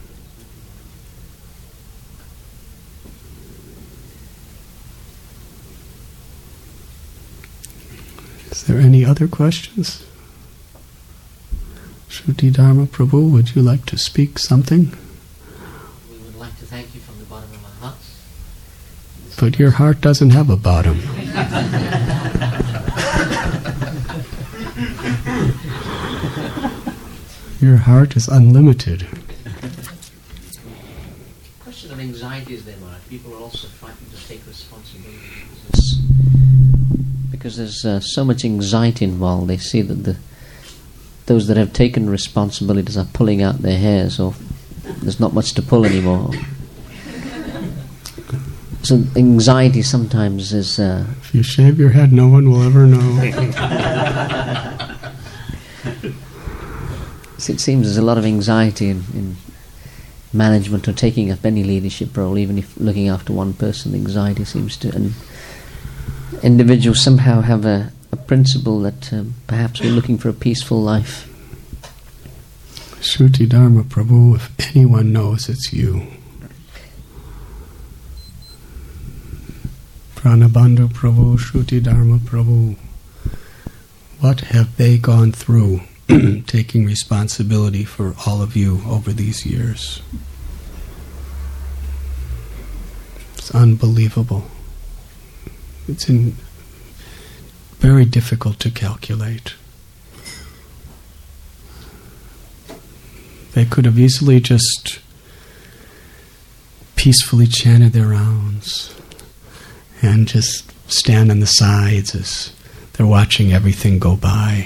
Is there any other questions? Shruti Dharma Prabhu, would you like to speak something? We would like to thank you from the bottom of our hearts. But your heart doesn't have a bottom. Your heart is unlimited. The question of anxiety is there, Maharaj. People are also frightened to take responsibility because there's so much anxiety involved. They see that those that have taken responsibilities are pulling out their hair, so there's not much to pull anymore. So anxiety sometimes is... if you shave your head, no one will ever know. It seems there's a lot of anxiety in management or taking up any leadership role, even if looking after one person. Anxiety seems to... And individuals somehow have a principle that perhaps we're looking for a peaceful life. Shruti Dharma Prabhu, if anyone knows, it's you. Pranabandhu Prabhu, Shruti Dharma Prabhu, what have they gone through taking responsibility for all of you over these years? It's unbelievable. It's very difficult to calculate. They could have easily just peacefully chanted their rounds and just stand on the sides as they're watching everything go by.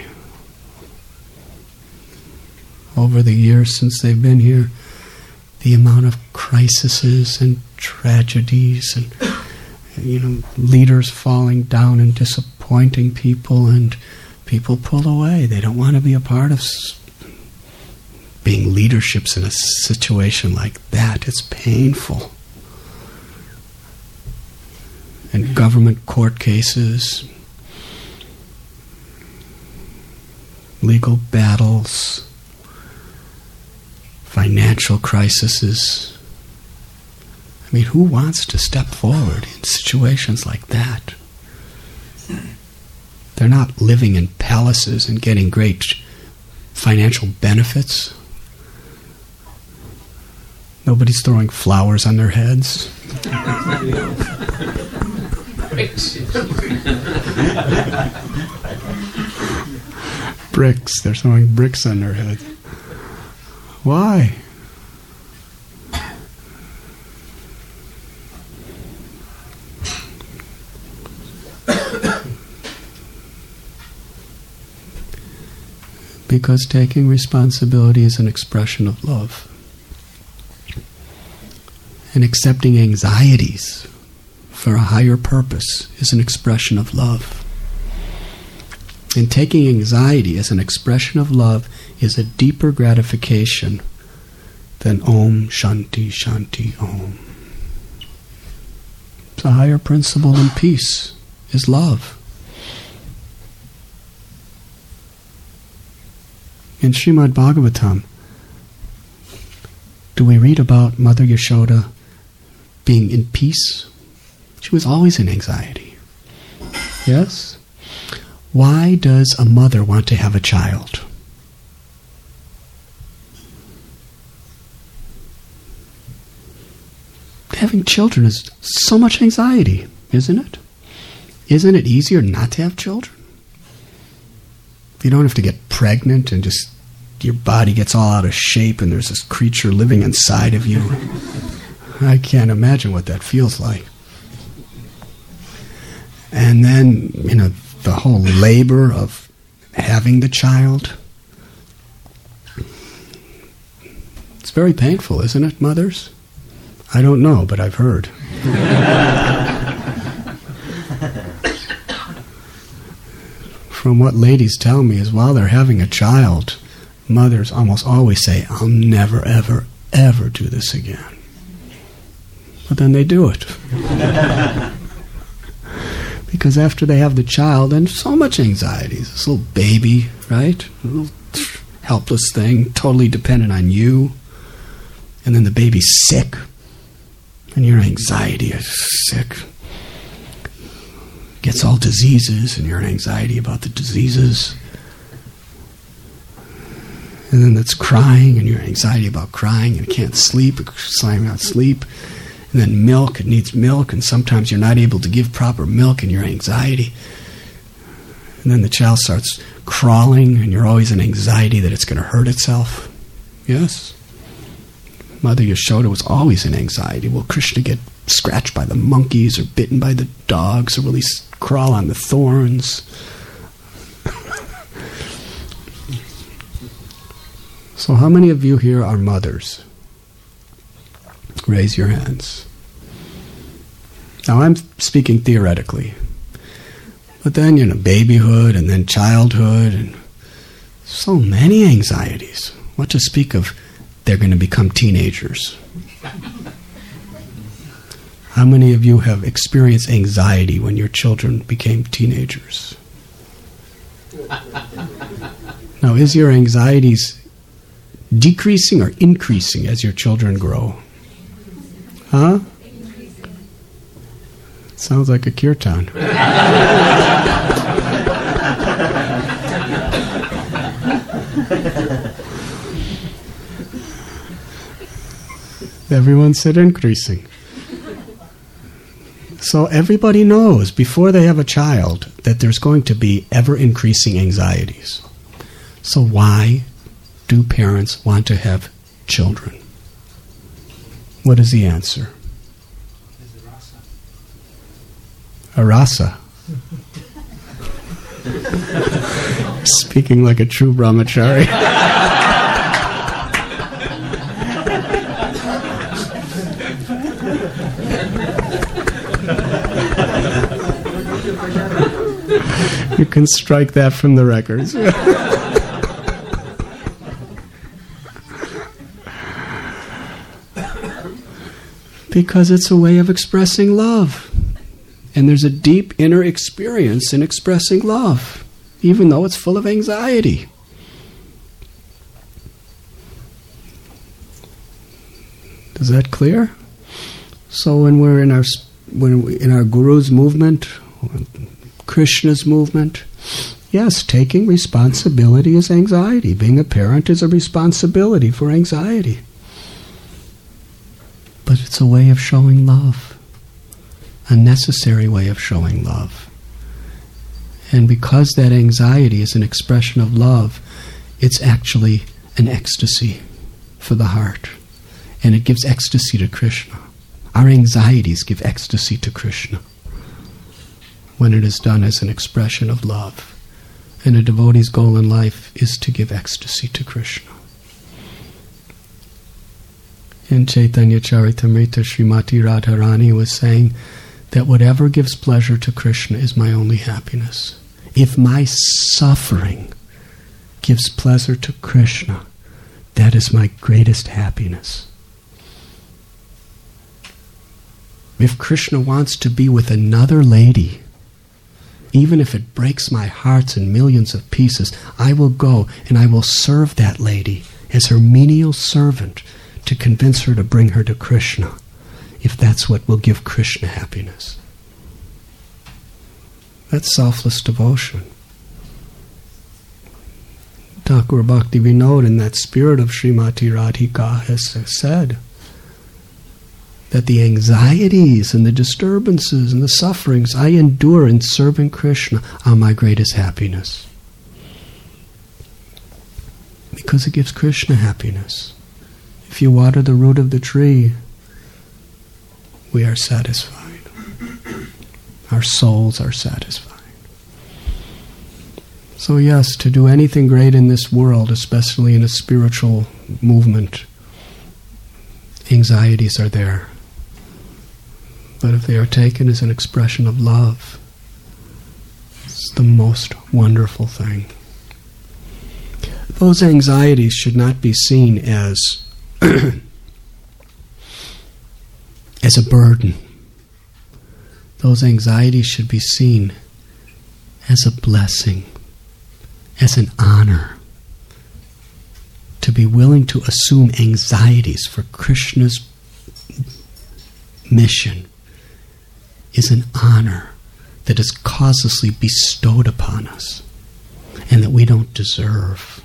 Over the years since they've been here, the amount of crises and tragedies and leaders falling down and disappointing people, and people pull away. They don't want to be a part of being leaderships in a situation like that. It's painful. And government court cases, legal battles, financial crises. I mean, who wants to step forward in situations like that? They're not living in palaces and getting great financial benefits. Nobody's throwing flowers on their heads. Bricks. They're throwing bricks on their heads. Why? Because taking responsibility is an expression of love. And accepting anxieties for a higher purpose is an expression of love. And taking anxiety as an expression of love is a deeper gratification than Om Shanti Shanti Om. It's a higher principle than peace, is love. In Srimad Bhagavatam, do we read about Mother Yashoda being in peace? She was always in anxiety. Yes? Why does a mother want to have a child? Having children is so much anxiety, isn't it? Isn't it easier not to have children? You don't have to get pregnant and just your body gets all out of shape and there's this creature living inside of you. I can't imagine what that feels like. And then, the whole labor of having the child. It's very painful, isn't it, mothers? I don't know, but I've heard. from what ladies tell me is while they're having a child, mothers almost always say, I'll never, ever, ever do this again. But then they do it. Because after they have the child, and so much anxiety, this little baby, right? A little helpless thing, totally dependent on you. And then the baby's sick. And your anxiety is sick. Gets all diseases, and your anxiety about the diseases. And then it's crying, and your anxiety about crying, and it can't sleep, slamming out sleep. And then milk, it needs milk, and sometimes you're not able to give proper milk, and your anxiety. And then the child starts crawling, and you're always in anxiety that it's going to hurt itself. Yes? Mother Yashoda was always in anxiety. Will Krishna get scratched by the monkeys, or bitten by the dogs, or will he crawl on the thorns? So how many of you here are mothers? Raise your hands. Now I'm speaking theoretically. But then, babyhood and then childhood and so many anxieties. What to speak of they're going to become teenagers. How many of you have experienced anxiety when your children became teenagers? Now, is your anxieties decreasing or increasing as your children grow? Huh? Sounds like a kirtan. Everyone said increasing. So everybody knows before they have a child that there's going to be ever-increasing anxieties. So why do parents want to have children? What is the answer? A rasa. Speaking like a true brahmachari. You can strike that from the records. Because it's a way of expressing love. And there's a deep inner experience in expressing love, even though it's full of anxiety. Is that clear? So when we're in our Guru's movement, Krishna's movement, yes, taking responsibility is anxiety. Being a parent is a responsibility for anxiety. But it's a way of showing love, a necessary way of showing love. And because that anxiety is an expression of love, it's actually an ecstasy for the heart. And it gives ecstasy to Krishna. Our anxieties give ecstasy to Krishna when it is done as an expression of love. And a devotee's goal in life is to give ecstasy to Krishna. In Chaitanya Charitamrita, Srimati Radharani was saying that whatever gives pleasure to Krishna is my only happiness. If my suffering gives pleasure to Krishna, that is my greatest happiness. If Krishna wants to be with another lady, even if it breaks my heart in millions of pieces, I will go and I will serve that lady as her menial servant to convince her to bring her to Krishna, if that's what will give Krishna happiness. That's selfless devotion. Thakur Bhakti Vinod, in that spirit of Srimati Radhika, has said that the anxieties and the disturbances and the sufferings I endure in serving Krishna are my greatest happiness. Because it gives Krishna happiness. If you water the root of the tree, we are satisfied. Our souls are satisfied. So yes, to do anything great in this world, especially in a spiritual movement, anxieties are there. But if they are taken as an expression of love, It's the most wonderful thing. Those anxieties should not be seen as as a burden. Those anxieties should be seen as a blessing, as an honor. To be willing to assume anxieties for Krishna's mission is an honor that is causelessly bestowed upon us and that we don't deserve.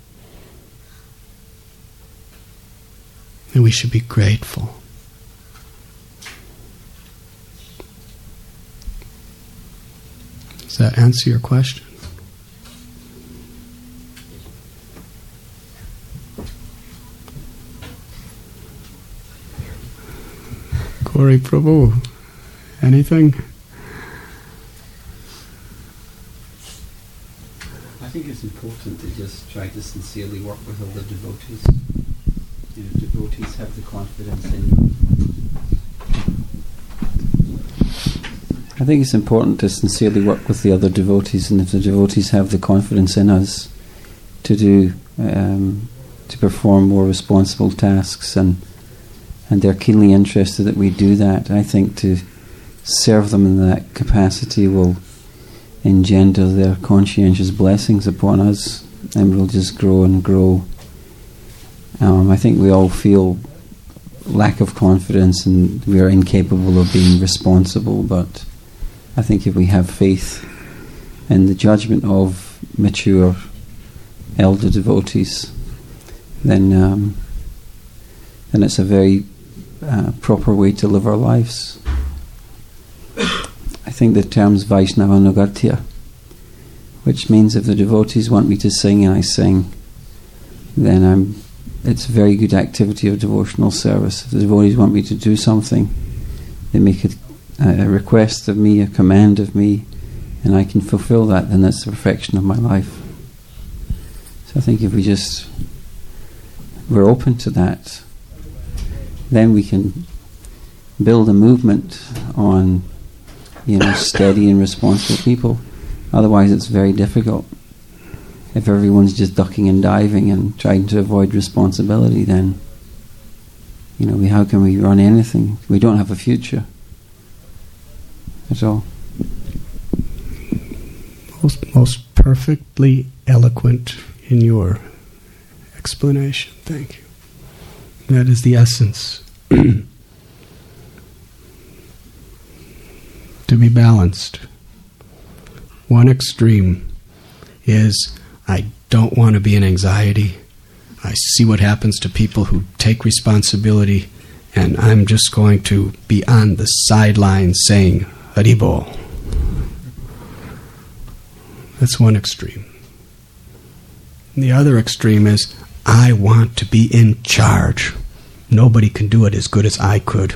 And we should be grateful. Does that answer your question? Gauri Prabhu, anything? I think it's important to just try to sincerely work with other devotees. You know, devotees have the confidence in you. I think it's important to sincerely work with the other devotees, and if the devotees have the confidence in us to do, to perform more responsible tasks, and they're keenly interested that we do that, I think to serve them in that capacity will engender their conscientious blessings upon us, and we'll just grow and grow. I think we all feel lack of confidence and we are incapable of being responsible, but I think if we have faith in the judgment of mature elder devotees, then it's a very proper way to live our lives. I think the term's Vaishnavanugatya, which means if the devotees want me to sing and I sing, then it's a very good activity of devotional service. If the devotees want me to do something, they make a request of me, a command of me, and I can fulfill that, then that's the perfection of my life. So I think if we're open to that, then we can build a movement on, steady and responsible people. Otherwise it's very difficult. If everyone's just ducking and diving and trying to avoid responsibility, then how can we run anything? We don't have a future at all. Most perfectly eloquent in your explanation. Thank you. That is the essence. To be balanced. One extreme is, I don't want to be in anxiety. I see what happens to people who take responsibility, and I'm just going to be on the sidelines saying, Haribol. That's one extreme. And the other extreme is, I want to be in charge. Nobody can do it as good as I could.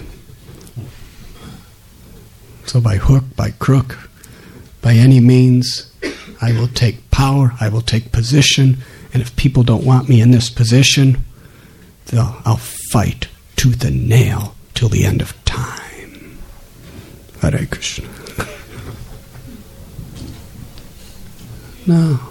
So by hook, by crook, by any means, I will take power, I will take position, and if people don't want me in this position, I'll fight tooth and nail till the end of time. Hare Krishna. No.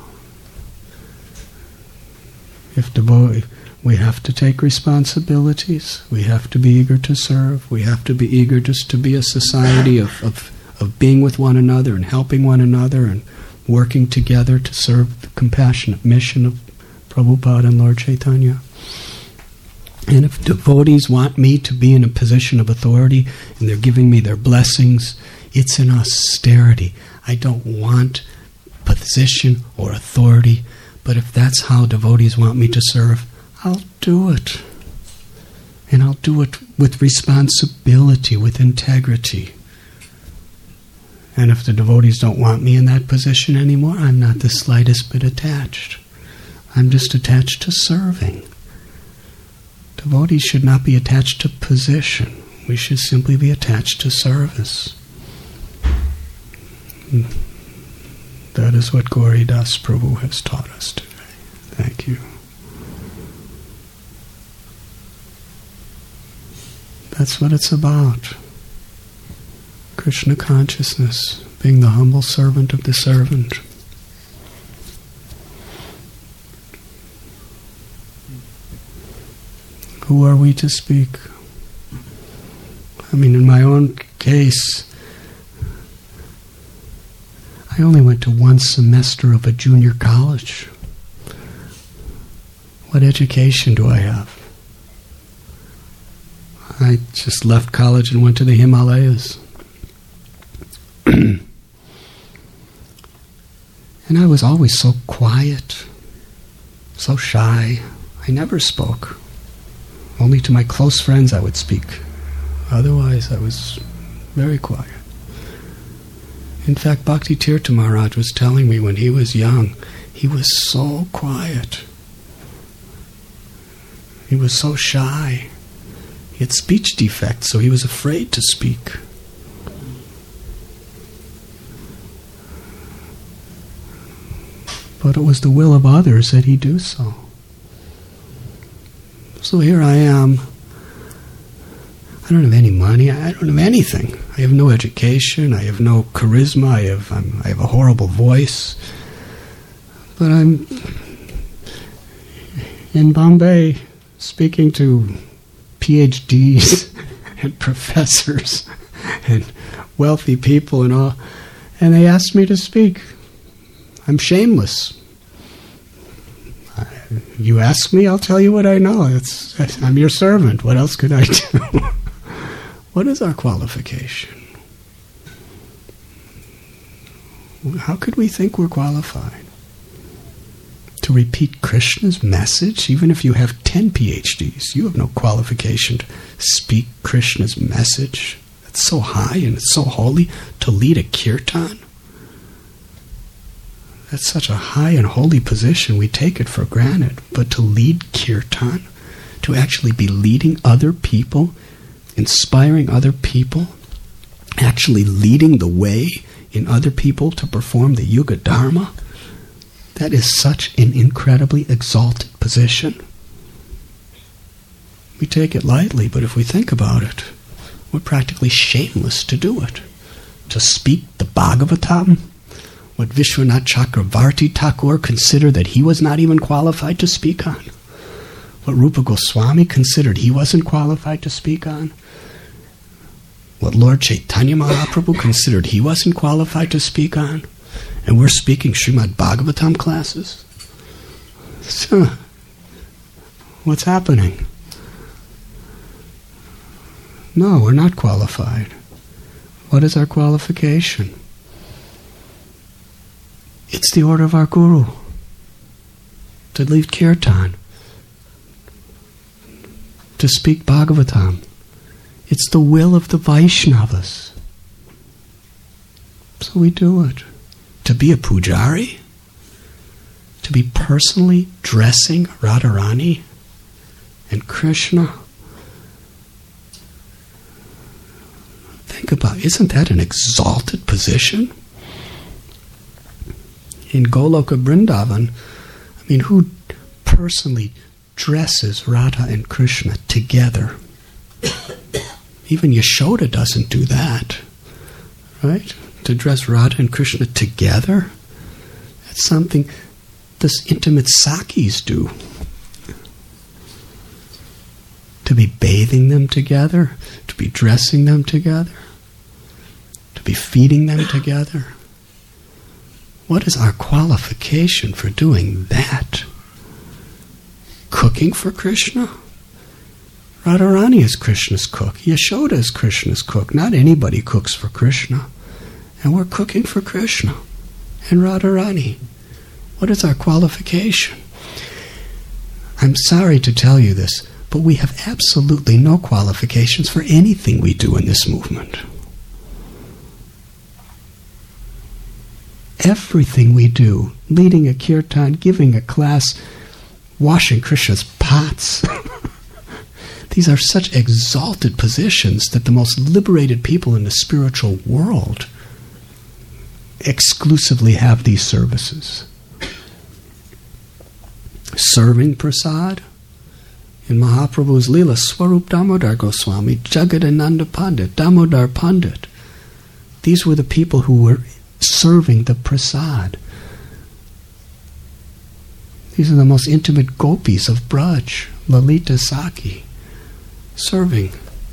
We have to take responsibilities. We have to be eager to serve. We have to be eager just to be a society of being with one another and helping one another and working together to serve the compassionate mission of Prabhupada and Lord Chaitanya. And if devotees want me to be in a position of authority and they're giving me their blessings, it's an austerity. I don't want position or authority, but if that's how devotees want me to serve, I'll do it. And I'll do it with responsibility, with integrity. And if the devotees don't want me in that position anymore, I'm not the slightest bit attached. I'm just attached to serving. Devotees should not be attached to position. We should simply be attached to service. That is what Gauri Das Prabhu has taught us today. Thank you. That's what it's about. Krishna consciousness, being the humble servant of the servant. Who are we to speak? I mean, in my own case, I only went to one semester of a junior college. What education do I have? I just left college and went to the Himalayas. And I was always so quiet, so shy. I never spoke. Only to my close friends I would speak. Otherwise, I was very quiet. In fact, Bhakti Tirtha Maharaj was telling me when he was young, he was so quiet. He was so shy. He had speech defects, so he was afraid to speak. But it was the will of others that he do so. So here I am. I don't have any money. I don't have anything. I have no education. I have no charisma. I have a horrible voice. But I'm in Bombay speaking to PhDs and professors and wealthy people and all, and they asked me to speak. I'm shameless. You ask me, I'll tell you what I know. I'm your servant. What else could I do? What is our qualification? How could we think we're qualified to repeat Krishna's message? Even if you have 10 PhDs, you have no qualification to speak Krishna's message. It's so high and it's so holy. To lead a kirtan, that's such a high and holy position, we take it for granted. But to lead kirtan, to actually be leading other people, inspiring other people, actually leading the way in other people to perform the Yuga Dharma, that is such an incredibly exalted position. We take it lightly, but if we think about it, we're practically shameless to do it. To speak the Bhagavatam, what Vishwanath Chakravarti Thakur considered that he was not even qualified to speak on. What Rupa Goswami considered he wasn't qualified to speak on. What Lord Chaitanya Mahaprabhu considered he wasn't qualified to speak on. And we're speaking Srimad Bhagavatam classes. So, what's happening? No, we're not qualified. What is our qualification? It's the order of our Guru to lead kirtan, to speak Bhagavatam. It's the will of the Vaishnavas. So we do it. To be a pujari, to be personally dressing Radharani and Krishna. Think about it. Isn't that an exalted position? In Goloka Vrindavan, I mean, who personally dresses Radha and Krishna together? Even Yashoda doesn't do that, right? To dress Radha and Krishna together, that's something the intimate Sakis do. To be bathing them together, to be dressing them together, to be feeding them together. What is our qualification for doing that? Cooking for Krishna? Radharani is Krishna's cook. Yashoda is Krishna's cook. Not anybody cooks for Krishna. And we're cooking for Krishna and Radharani. What is our qualification? I'm sorry to tell you this, but we have absolutely no qualifications for anything we do in this movement. Everything we do, leading a kirtan, giving a class, washing Krishna's pots, these are such exalted positions that the most liberated people in the spiritual world exclusively have these services. Serving prasad. In Mahaprabhu's Leela, Swarup Damodar Goswami, Jagadananda Pandit, Damodar Pandit, These were the people who were serving the prasad. These are the most intimate gopis of Braj, Lalita Saki, serving.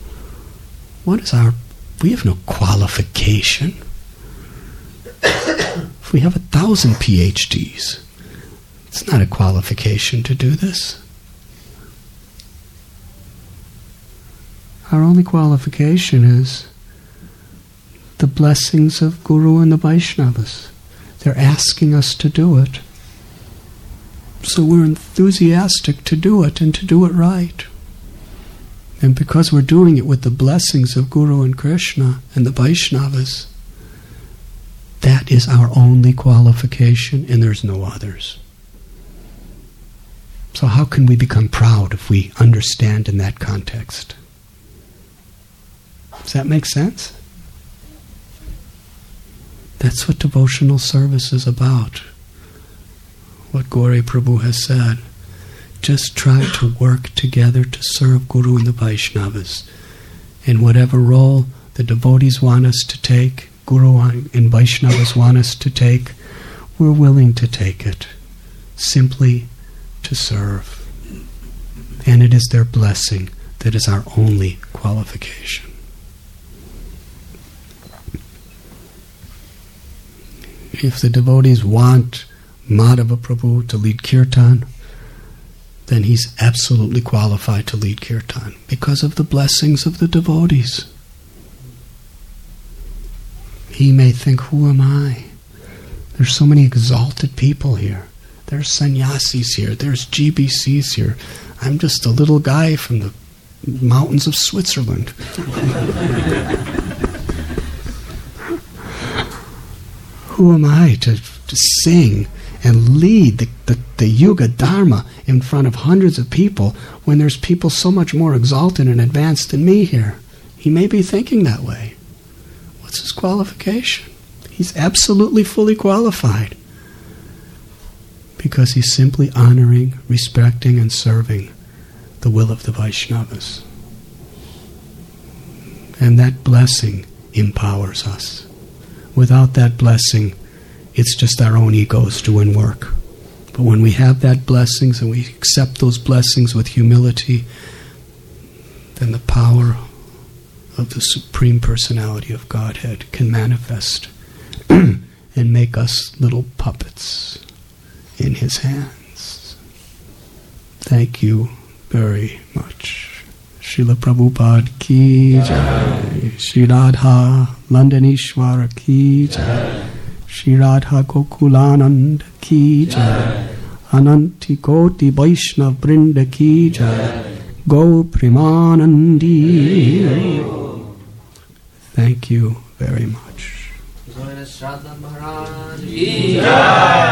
We have no qualification. If we have 1,000 PhDs, it's not a qualification to do this. Our only qualification is the blessings of Guru and the Vaishnavas. They're asking us to do it. So we're enthusiastic to do it and to do it right. And because we're doing it with the blessings of Guru and Krishna and the Vaishnavas, that is our only qualification, and there's no others. So how can we become proud if we understand in that context? Does that make sense? That's what devotional service is about. What Gauri Prabhu has said. Just try to work together to serve Guru and the Vaishnavas. In whatever role the devotees want us to take, Guru and Vaishnavas want us to take, we're willing to take it. Simply to serve. And it is their blessing that is our only qualification. If the devotees want Madhava Prabhu to lead kirtan, then he's absolutely qualified to lead kirtan because of the blessings of the devotees. He may think, who am I? There's so many exalted people here. There's sannyasis here. There's GBCs here. I'm just a little guy from the mountains of Switzerland. Who am I to sing and lead the Yuga Dharma in front of hundreds of people when there's people so much more exalted and advanced than me here? He may be thinking that way. What's his qualification? He's absolutely fully qualified because he's simply honoring, respecting, and serving the will of the Vaishnavas. And that blessing empowers us. Without that blessing, it's just our own egos doing work. But when we have that blessings and we accept those blessings with humility, then the power of the Supreme Personality of Godhead can manifest and make us little puppets in His hands. Thank you very much. Srila Prabhupada ki jai. Shri Radha Landanishwara ki jai. Shri Radha Gokulanand ki jai. Ananti Koti Vaishnav Vrinda ki jai. Go Premanandi. Thank you very much.